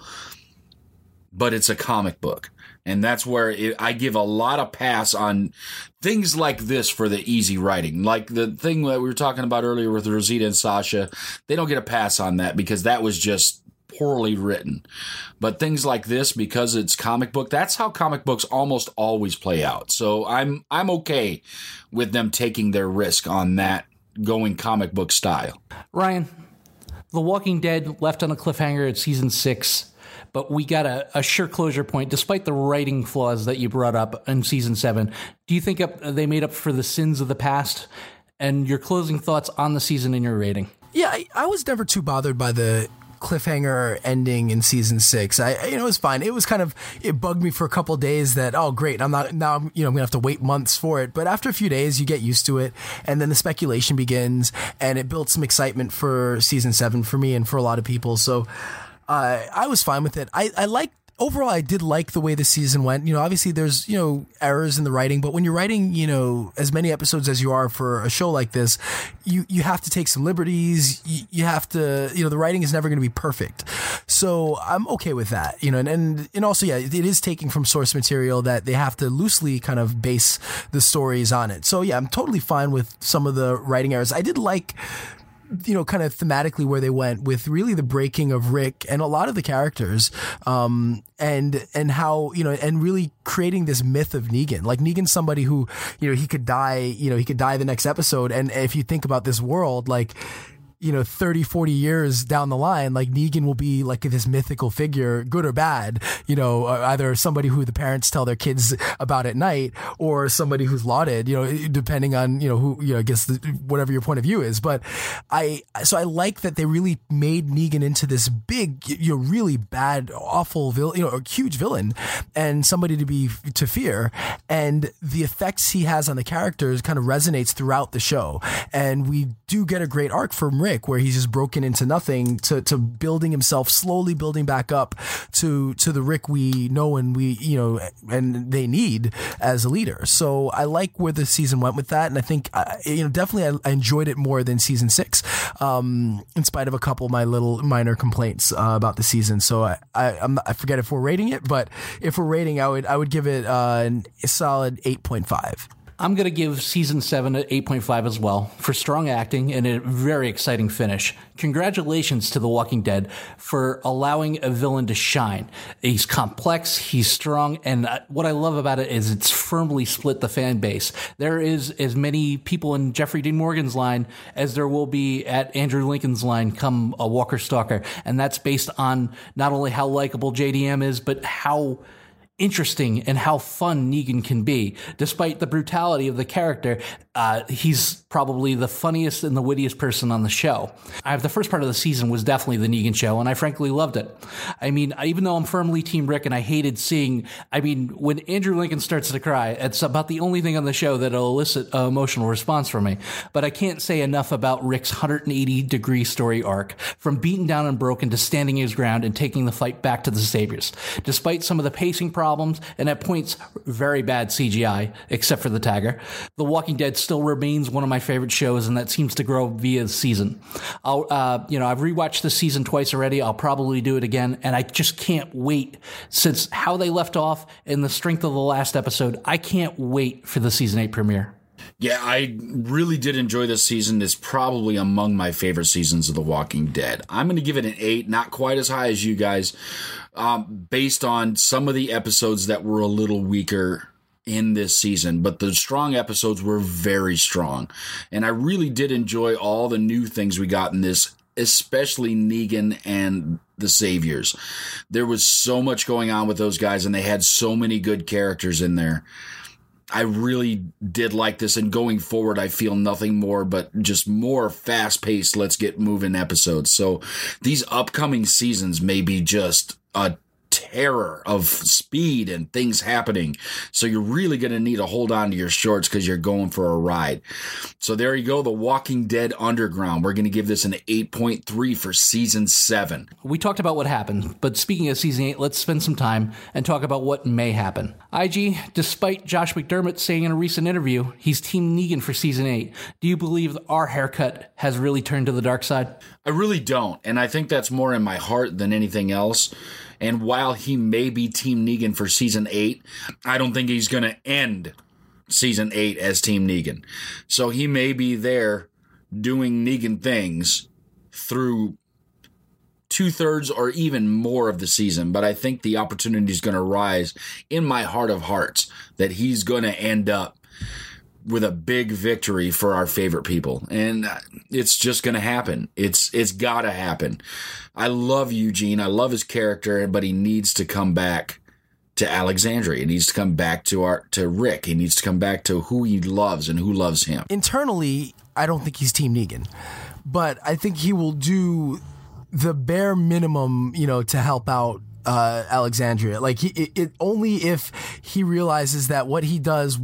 D: But it's a comic book. And that's where it, I give a lot of pass on things like this for the easy writing. Like the thing that we were talking about earlier with Rosita and Sasha, they don't get a pass on that because that was just poorly written. But things like this, because it's comic book, that's how comic books almost always play out. So I'm I'm okay with them taking their risk on that, going comic book style.
B: Ryan, The Walking Dead left on a cliffhanger at season six. But we got a, a sure closure point, despite the writing flaws that you brought up in season seven. Do you think up, they made up for the sins of the past? And your closing thoughts on the season and your rating?
C: Yeah, I, I was never too bothered by the cliffhanger ending in season six. I, you know, it was fine. It was kind of, it bugged me for a couple of days that, oh, great, I'm not, now, I'm, you know, I'm gonna have to wait months for it. But after a few days, you get used to it. And then the speculation begins and it built some excitement for season seven for me and for a lot of people. So, Uh, I was fine with it. I, I like overall, I did like the way the season went. You know, obviously there's, you know, errors in the writing, but when you're writing, you know, as many episodes as you are for a show like this, you, you have to take some liberties. You, you have to, you know, the writing is never going to be perfect. So I'm okay with that, you know, and, and, and also, yeah, it is taking from source material that they have to loosely kind of base the stories on it. So yeah, I'm totally fine with some of the writing errors. I did like, you know, kind of thematically where they went with really the breaking of Rick and a lot of the characters, um, and, and how, you know, and really creating this myth of Negan. Like Negan's somebody who, you know, he could die, you know, he could die the next episode. And if you think about this world, like, you know, thirty, forty years down the line, like Negan will be like this mythical figure, good or bad, you know, either somebody who the parents tell their kids about at night or somebody who's lauded, you know, depending on, you know, who, you know, I guess the, whatever your point of view is. But I, so I like that they really made Negan into this big, you know, really bad, awful villain, you know, a huge villain and somebody to be, to fear. And the effects he has on the characters kind of resonates throughout the show. And we do get a great arc from Rick, where he's just broken into nothing to, to building himself, slowly building back up to, to the Rick we know and we, you know, and they need as a leader. So I like where the season went with that. And I think, uh, you know, definitely I, I enjoyed it more than season six, um, in spite of a couple of my little minor complaints uh, about the season. So I, I, I'm not, I forget if we're rating it, but if we're rating, I would, I would give it uh, a solid eight point five.
B: I'm going to give season seven an eight point five as well for strong acting and a very exciting finish. Congratulations to The Walking Dead for allowing a villain to shine. He's complex, he's strong, and what I love about it is it's firmly split the fan base. There is as many people in Jeffrey Dean Morgan's line as there will be at Andrew Lincoln's line come a Walker Stalker, and that's based on not only how likable J D M is, but how interesting and how fun Negan can be. Despite the brutality of the character, uh, he's probably the funniest and the wittiest person on the show. I have the first part of the season was definitely the Negan show, and I frankly loved it. I mean, even though I'm firmly Team Rick and I hated seeing, I mean, when Andrew Lincoln starts to cry, it's about the only thing on the show that'll elicit an emotional response from me. But I can't say enough about Rick's one hundred eighty degree story arc, from beaten down and broken to standing his ground and taking the fight back to the Saviors. Despite some of the pacing problems, problems, and at points, very bad C G I, except for the tagger, The Walking Dead still remains one of my favorite shows, and that seems to grow via the season. I'll, uh, you know, I've rewatched this season twice already. I'll probably do it again, and I just can't wait. Since how they left off and the strength of the last episode, I can't wait for the season eight premiere.
D: Yeah, I really did enjoy this season. It's probably among my favorite seasons of The Walking Dead. I'm going to give it an eight, not quite as high as you guys, um, based on some of the episodes that were a little weaker in this season. But the strong episodes were very strong. And I really did enjoy all the new things we got in this, especially Negan and the Saviors. There was so much going on with those guys, and they had so many good characters in there. I really did like this, and going forward, I feel nothing more but just more fast-paced, let's get moving episodes. So these upcoming seasons may be just a terror of speed and things happening. So you're really going to need to hold on to your shorts because you're going for a ride. So there you go, The Walking Dead Underground. We're going to give this an eight point three for season seven.
B: We talked about what happened, but speaking of season eight, let's spend some time and talk about what may happen. I G, despite Josh McDermott saying in a recent interview he's Team Negan for season eight, do you believe our haircut has really turned to the dark side?
D: I really don't, and I think that's more in my heart than anything else. And while he may be Team Negan for season eight, I don't think he's going to end season eight as Team Negan. So he may be there doing Negan things through two-thirds or even more of the season. But I think the opportunity is going to rise in my heart of hearts that he's going to end up with a big victory for our favorite people. And it's just going to happen. It's It's got to happen. I love Eugene. I love his character, but he needs to come back to Alexandria. He needs to come back to our to Rick. He needs to come back to who he loves and who loves him.
C: Internally, I don't think he's Team Negan, but I think he will do the bare minimum, you know, to help out uh, Alexandria. Like he, it, it only if he realizes that what he does,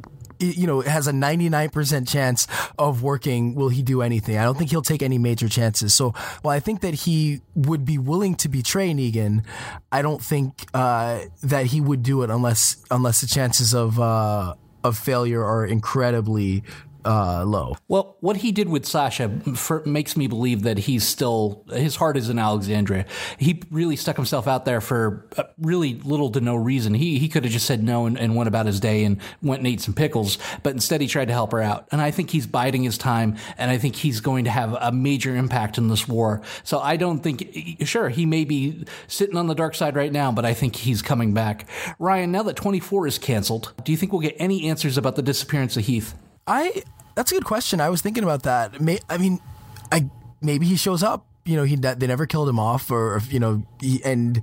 C: you know, has a ninety-nine percent chance of working, will he do anything. I don't think he'll take any major chances. So while I think that he would be willing to betray Negan, I don't think uh, that he would do it unless unless the chances of uh, of failure are incredibly Uh, low.
B: Well, what he did with Sasha for, makes me believe that he's still, his heart is in Alexandria. He really stuck himself out there for really little to no reason. He he could have just said no and, and went about his day and went and ate some pickles, but instead he tried to help her out. And I think he's biding his time, and I think he's going to have a major impact in this war. So I don't think, sure, he may be sitting on the dark side right now, but I think he's coming back. Ryan, now that twenty-four is canceled, do you think we'll get any answers about the disappearance of Heath?
C: I that's a good question. I was thinking about that. May, I mean, I maybe he shows up. You know, he they never killed him off, or you know, he, and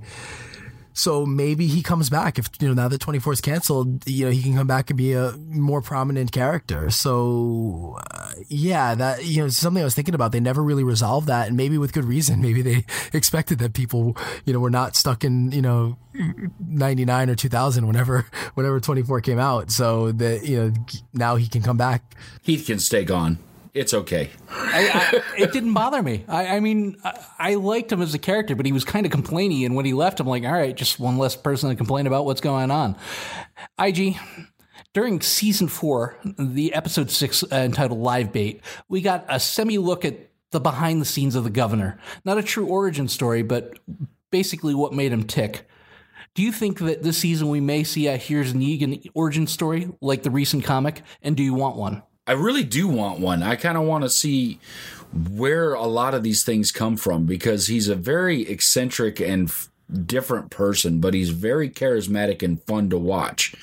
C: so maybe he comes back. If you know now that twenty-four is canceled, you know, he can come back and be a more prominent character. So uh, yeah, that you know, something I was thinking about. They never really resolved that, and maybe with good reason. Maybe they expected that people, you know, were not stuck in you know ninety-nine or two thousand whenever whenever twenty-four came out. So that you know now he can come back.
D: Heath can stay gone. It's okay.
B: I, I, it didn't bother me. I, I mean, I, I liked him as a character, but he was kind of complainy. And when he left, I'm like, all right, just one less person to complain about what's going on. I G, during season four, the episode six uh, entitled Live Bait, we got a semi look at the behind the scenes of the governor. Not a true origin story, but basically what made him tick. Do you think that this season we may see a Here's Negan origin story like the recent comic? And do you want one?
D: I really do want one. I kind of want to see where a lot of these things come from, because he's a very eccentric and f- different person, but he's very charismatic and fun to watch.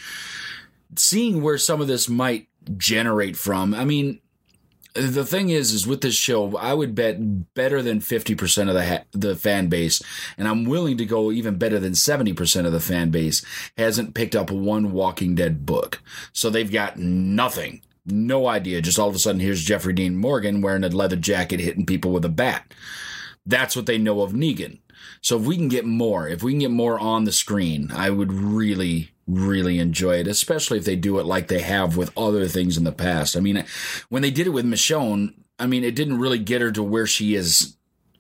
D: Seeing where some of this might generate from, I mean, the thing is, is with this show, I would bet better than fifty percent of the ha- the fan base, and I'm willing to go even better than seventy percent of the fan base hasn't picked up one Walking Dead book. So they've got nothing. No idea. Just all of a sudden, here's Jeffrey Dean Morgan wearing a leather jacket hitting people with a bat. That's what they know of Negan. So if we can get more, if we can get more on the screen, I would really, really enjoy it, especially if they do it like they have with other things in the past. I mean, when they did it with Michonne, I mean, it didn't really get her to where she is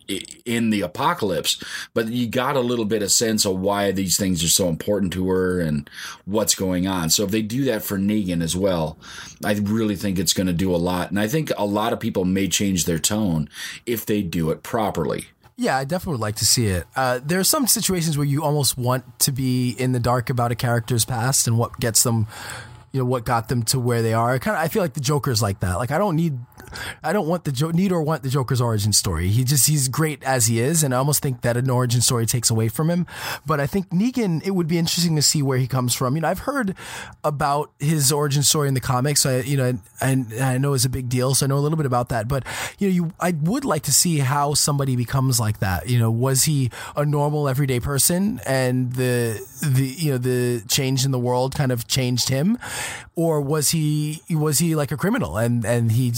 D: in the apocalypse, but you got a little bit of sense of why these things are so important to her and what's going on. So if they do that for Negan as well, I really think it's going to do a lot. And I think a lot of people may change their tone if they do it properly.
C: Yeah, I definitely would like to see it. Uh, there are some situations where you almost want to be in the dark about a character's past and what gets them, you know, what got them to where they are. Kind of, I feel like the Joker's like that. Like I don't need, I don't want the jo- need or want the Joker's origin story. He just he's great as he is, and I almost think that an origin story takes away from him. But I think Negan, it would be interesting to see where he comes from. You know, I've heard about his origin story in the comics. I, you know, and I know it's a big deal, so I know a little bit about that. But you know, you I would like to see how somebody becomes like that. You know, was he a normal everyday person, and the the you know the change in the world kind of changed him, or was he was he like a criminal and and he's somebody who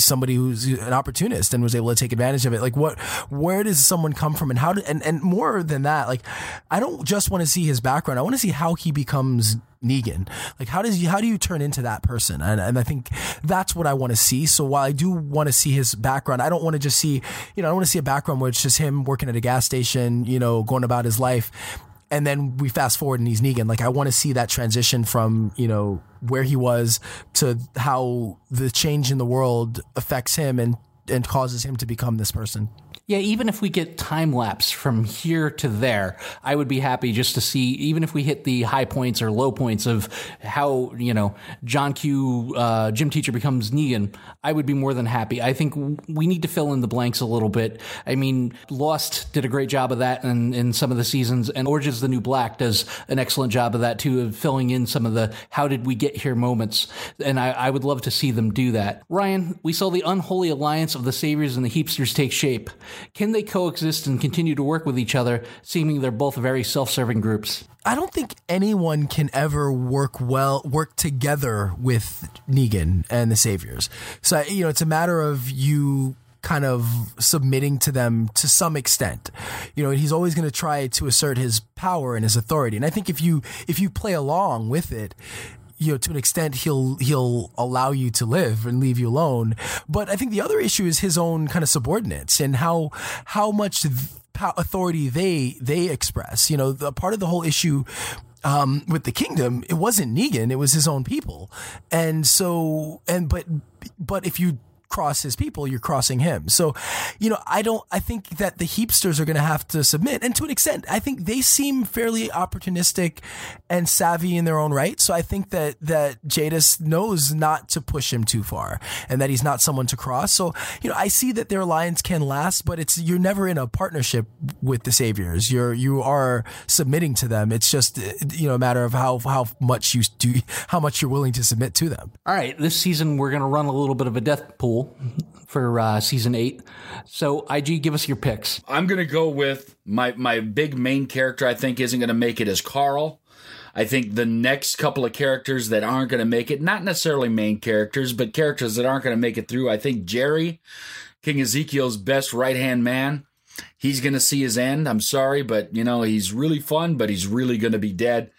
C: who's an opportunist and was able to take advantage of it. Like, what, where does someone come from, and how do, and, and more than that, like, I don't just want to see his background. I want to see how he becomes Negan. Like, how does you, how do you turn into that person? And, and I think that's what I want to see. So while I do want to see his background, I don't want to just see, you know, I don't want to see a background where it's just him working at a gas station, you know, going about his life, and then we fast forward and he's Negan. Like, I want to see that transition from, you know, where he was to how the change in the world affects him and, and causes him to become this person.
B: Yeah, even if we get time lapse from here to there, I would be happy just to see, even if we hit the high points or low points of how, you know, John Q, uh, gym teacher becomes Negan, I would be more than happy. I think we need to fill in the blanks a little bit. I mean, Lost did a great job of that in, in some of the seasons, and Orange is the New Black does an excellent job of that too, of filling in some of the how did we get here moments. And I, I would love to see them do that. Ryan, we saw the unholy alliance of the Saviors and the Heapsters take shape. Can they coexist and continue to work with each other, seeming they're both very self-serving groups?
C: I don't think anyone can ever work well, work together with Negan and the Saviors. So, you know, it's a matter of you kind of submitting to them to some extent. You know, he's always going to try to assert his power and his authority. And I think if you, if you play along with it, you know, to an extent, he'll he'll allow you to live and leave you alone. But I think the other issue is his own kind of subordinates and how how much authority they they express. You know, the part of the whole issue um, with the kingdom, it wasn't Negan, it was his own people. And so, and but but if you cross his people, you're crossing him. So, you know, I don't, I think that the Heapsters are going to have to submit. And to an extent, I think they seem fairly opportunistic and savvy in their own right. So I think that, that Jadis knows not to push him too far and that he's not someone to cross. So, you know, I see that their alliance can last, but it's, you're never in a partnership with the Saviors. You're, you are submitting to them. It's just, you know, a matter of how, how much you do, how much you're willing to submit to them.
B: All right. This season, we're going to run a little bit of a death pool for uh, season eight. So, I G, give us your picks.
D: I'm going to go with my, my big main character I think isn't going to make it as Carl. I think the next couple of characters that aren't going to make it, not necessarily main characters, but characters that aren't going to make it through, I think Jerry, King Ezekiel's best right-hand man, he's going to see his end. I'm sorry, but, you know, he's really fun, but he's really going to be dead.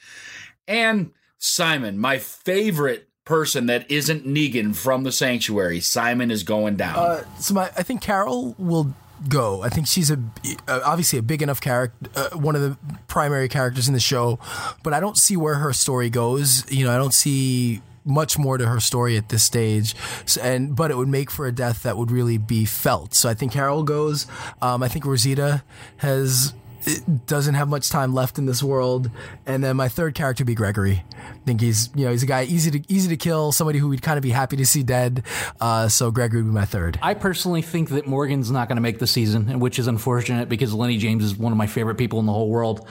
D: And Simon, my favorite person that isn't Negan from the Sanctuary. Simon is going down.
C: Uh, so my, I think Carol will go. I think she's a uh, obviously a big enough character, uh, one of the primary characters in the show, but I don't see where her story goes. You know, I don't see much more to her story at this stage, so, and but it would make for a death that would really be felt. So I think Carol goes. Um, I think Rosita has. It doesn't have much time left in this world, and then my third character would be Gregory. I think he's, you know, he's a guy easy to easy to kill, somebody who we'd kind of be happy to see dead. Uh, so Gregory would be my third.
B: I personally think that Morgan's not going to make the season, which is unfortunate because Lenny James is one of my favorite people in the whole world.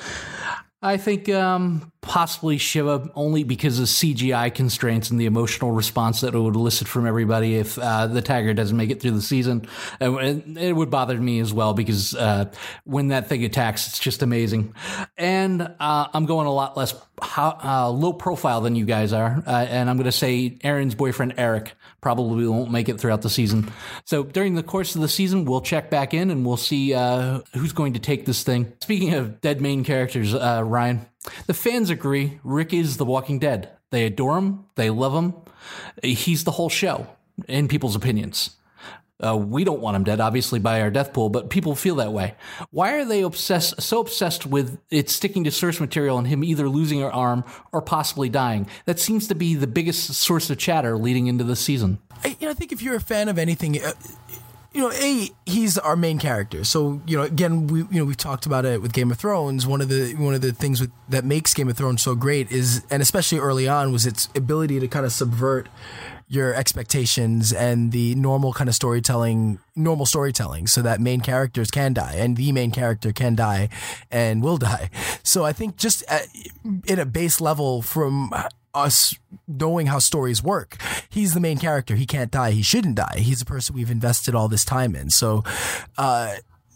B: I think um, possibly Shiva, only because of C G I constraints and the emotional response that it would elicit from everybody if uh, the Tiger doesn't make it through the season. And it would bother me as well because uh, when that thing attacks, it's just amazing. And uh, I'm going a lot less ho- uh, low profile than you guys are. Uh, and I'm going to say Aaron's boyfriend, Eric, probably won't make it throughout the season. So during the course of the season, we'll check back in and we'll see uh, who's going to take this thing. Speaking of dead main characters, uh, Ryan, the fans agree Rick is The Walking Dead. They adore him. They love him. He's the whole show in people's opinions. Uh, we don't want him dead, obviously, by our death pool, but people feel that way. Why are they obsessed, so obsessed with it sticking to source material and him either losing an arm or possibly dying? That seems to be the biggest source of chatter leading into the season.
C: I, you know, I think if you're a fan of anything, uh, you know, A, he's our main character. So, you know, again, we you know we've talked about it with Game of Thrones. One of the one of the things with, that makes Game of Thrones so great is, and especially early on, was its ability to kind of subvert your expectations and the normal kind of storytelling, normal storytelling, so that main characters can die and the main character can die and will die. So I think just at, at a base level from us knowing how stories work, he's the main character. He can't die. He shouldn't die. He's a person we've invested all this time in. So, uh,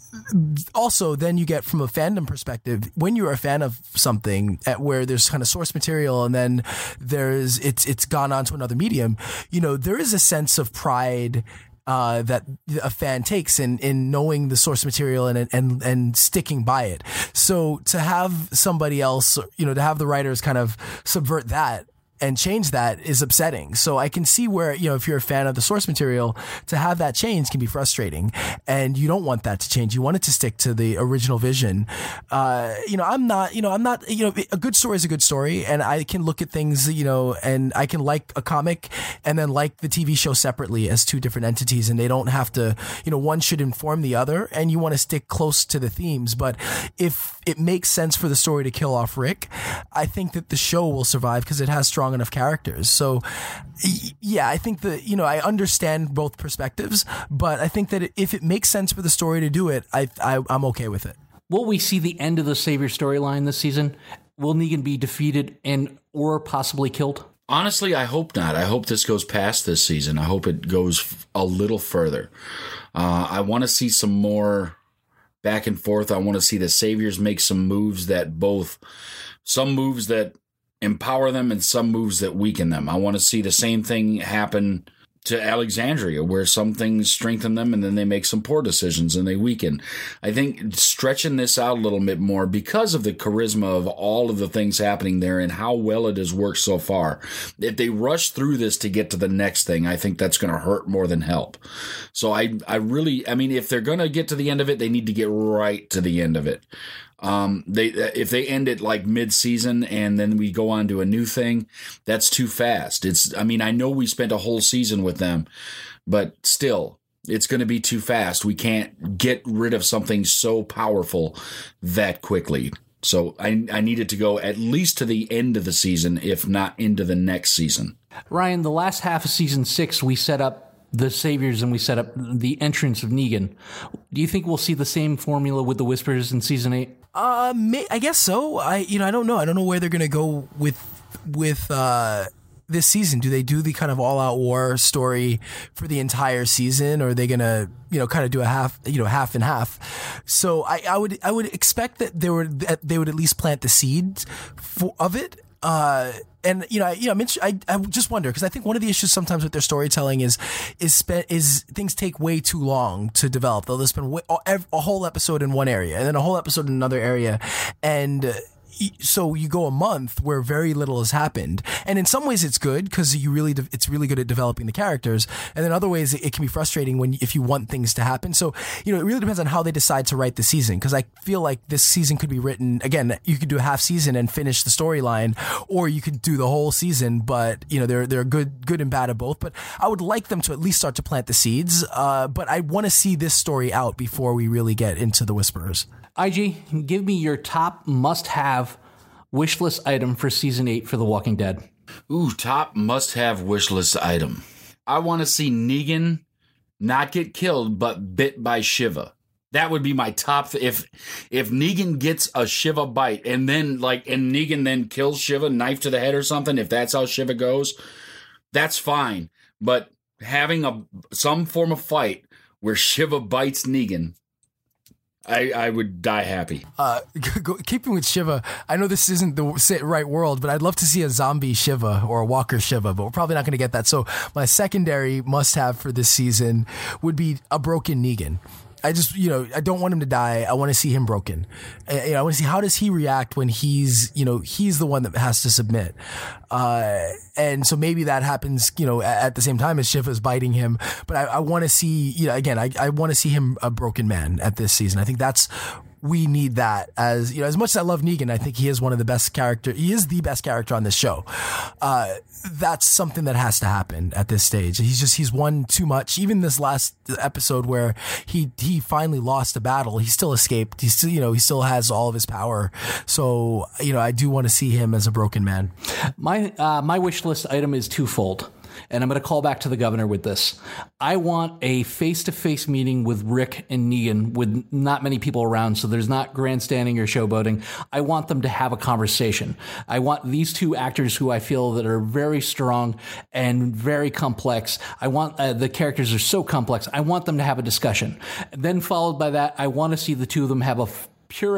C: also, then you get from a fandom perspective, when you're a fan of something at where there's kind of source material and then there's it's it's gone on to another medium, you know, there is a sense of pride uh, that a fan takes in, in knowing the source material and, and, and sticking by it. So to have somebody else, you know, to have the writers kind of subvert that and change that is upsetting. So I can see where, you know, if you're a fan of the source material, to have that change can be frustrating, and you don't want that to change. You want it to stick to the original vision. Uh, you know, I'm not, you know, I'm not, you know, a good story is a good story, and I can look at things, you know, and I can like a comic and then like the T V show separately as two different entities, and they don't have to, you know, one should inform the other, and you want to stick close to the themes. But if it makes sense for the story to kill off Rick, I think that the show will survive because it has strong enough characters. So yeah, I think that, you know, I understand both perspectives, but I think that if it makes sense for the story to do it, I, I I'm okay with it.
B: Will we see the end of the Savior storyline this season? Will Negan be defeated and or possibly killed?
D: Honestly, I hope not. I hope this goes past this season. I hope it goes a little further. Uh, I want to see some more back and forth. I want to see the Saviors make some moves that both, some moves that empower them and some moves that weaken them. I want to see the same thing happen to Alexandria, where some things strengthen them and then they make some poor decisions and they weaken. I think stretching this out a little bit more because of the charisma of all of the things happening there and how well it has worked so far. If they rush through this to get to the next thing, I think that's going to hurt more than help. So I, I really, I mean, if they're going to get to the end of it, they need to get right to the end of it. Um, they, if they end it like mid-season and then we go on to a new thing, that's too fast. It's, I mean, I know we spent a whole season with them, but still, it's going to be too fast. We can't get rid of something so powerful that quickly. So I, I need it to go at least to the end of the season, if not into the next season.
B: Ryan, the last half of season six, we set up the Saviors and we set up the entrance of Negan. Do you think we'll see the same formula with the Whispers in season eight?
C: Uh, may, I guess so. I, you know, I don't know. I don't know where they're going to go with, with, uh, this season. Do they do the kind of all out war story for the entire season, or are they going to, you know, kind of do a half, you know, half and half? So I, I would, I would expect that they would, that they would at least plant the seeds for, of it. Uh, and you know, I, you know, I, I just wonder, because I think one of the issues sometimes with their storytelling is, is spent is things take way too long to develop. They'll spend way, a whole episode in one area and then a whole episode in another area, and uh, so you go a month where very little has happened, and in some ways it's good because you really de- it's really good at developing the characters, and then other ways it, it can be frustrating when if you want things to happen. So you know, it really depends on how they decide to write the season, because I feel like this season could be written again. You could do a half season and finish the storyline, or you could do the whole season. But you know, they're they're good good and bad at both. But I would like them to at least start to plant the seeds. Uh, but I want to see this story out before we really get into the Whisperers.
B: I G, give me your top must-have wish list item for season eight for The Walking Dead.
D: Ooh, top must-have wish list item. I want to see Negan not get killed, but bit by Shiva. That would be my top. Th- if if Negan gets a Shiva bite and then like and Negan then kills Shiva, knife to the head or something, if that's how Shiva goes, that's fine. But having a some form of fight where Shiva bites Negan, I, I would die happy.
C: Uh, keeping with Shiva, I know this isn't the right world, but I'd love to see a zombie Shiva or a walker Shiva, but we're probably not going to get that. So my secondary must-have for this season would be a broken Negan. I just, you know, I don't want him to die. I want to see him broken. I, you know, I want to see how does he react when he's, you know, he's the one that has to submit. Uh, and so maybe that happens, you know, at, at the same time as Shiva's biting him. But I, I want to see, you know, again, I, I want to see him a broken man at this season. I think that's, we need that. As you know, as much as I love Negan, I think he is one of the best character. He is the best character on this show. Uh, that's something that has to happen at this stage. He's just, he's won too much. Even this last episode where he, he finally lost a battle, he still escaped. He still, you know, he still has all of his power. So, you know, I do want to see him as a broken man.
B: My, uh, my wish list item is twofold. And I'm going to call back to the governor with this. I want a face-to-face meeting with Rick and Negan with not many people around, so there's not grandstanding or showboating. I want them to have a conversation. I want these two actors who I feel that are very strong and very complex. I want uh, the characters are so complex. I want them to have a discussion. Then followed by that, I want to see the two of them have a f- pure out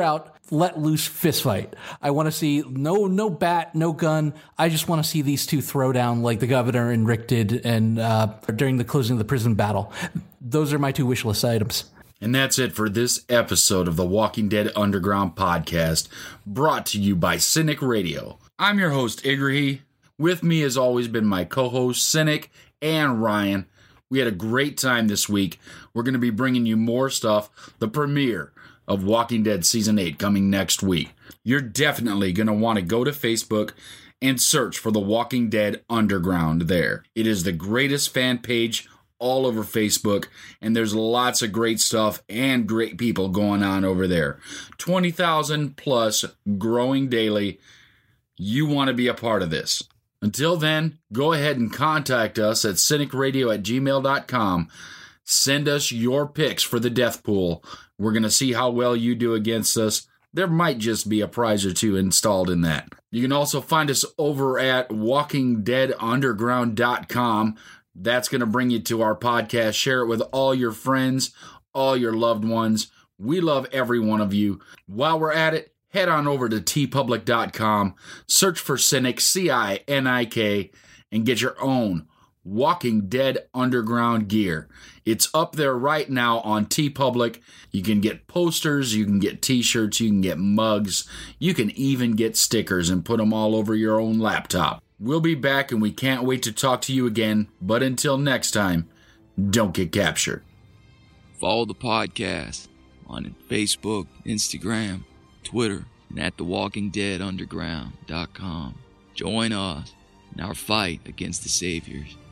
B: let loose fist fight. I want to see no no bat, no gun. I just want to see these two throw down like the governor and Rick did and uh, during the closing of the prison battle. Those are my two wish list items.
D: And that's it for this episode of the Walking Dead Underground podcast, brought to you by Cynic Radio. I'm your host, Igrahi. With me has always been my co-host, Cynic, and Ryan. We had a great time this week. We're going to be bringing you more stuff, the premiere of Walking Dead Season eight coming next week. You're definitely going to want to go to Facebook and search for the Walking Dead Underground there. It is the greatest fan page all over Facebook, and there's lots of great stuff and great people going on over there. twenty thousand plus, growing daily. You want to be a part of this. Until then, go ahead and contact us at cynic radio at gmail dot com. Send us your picks for the death pool. We're going to see how well you do against us. There might just be a prize or two installed in that. You can also find us over at walking dead underground dot com. That's going to bring you to our podcast. Share it with all your friends, all your loved ones. We love every one of you. While we're at it, head on over to t public dot com, search for Cynic, C I N I K, and get your own Walking Dead Underground gear. It's up there right now on TeePublic. You can get posters, you can get t-shirts, you can get mugs, you can even get stickers and put them all over your own laptop. We'll be back and we can't wait to talk to you again, but until next time, don't get captured.
A: Follow the podcast on Facebook, Instagram, Twitter, and at the walking dead underground dot com. Join us in our fight against the saviors.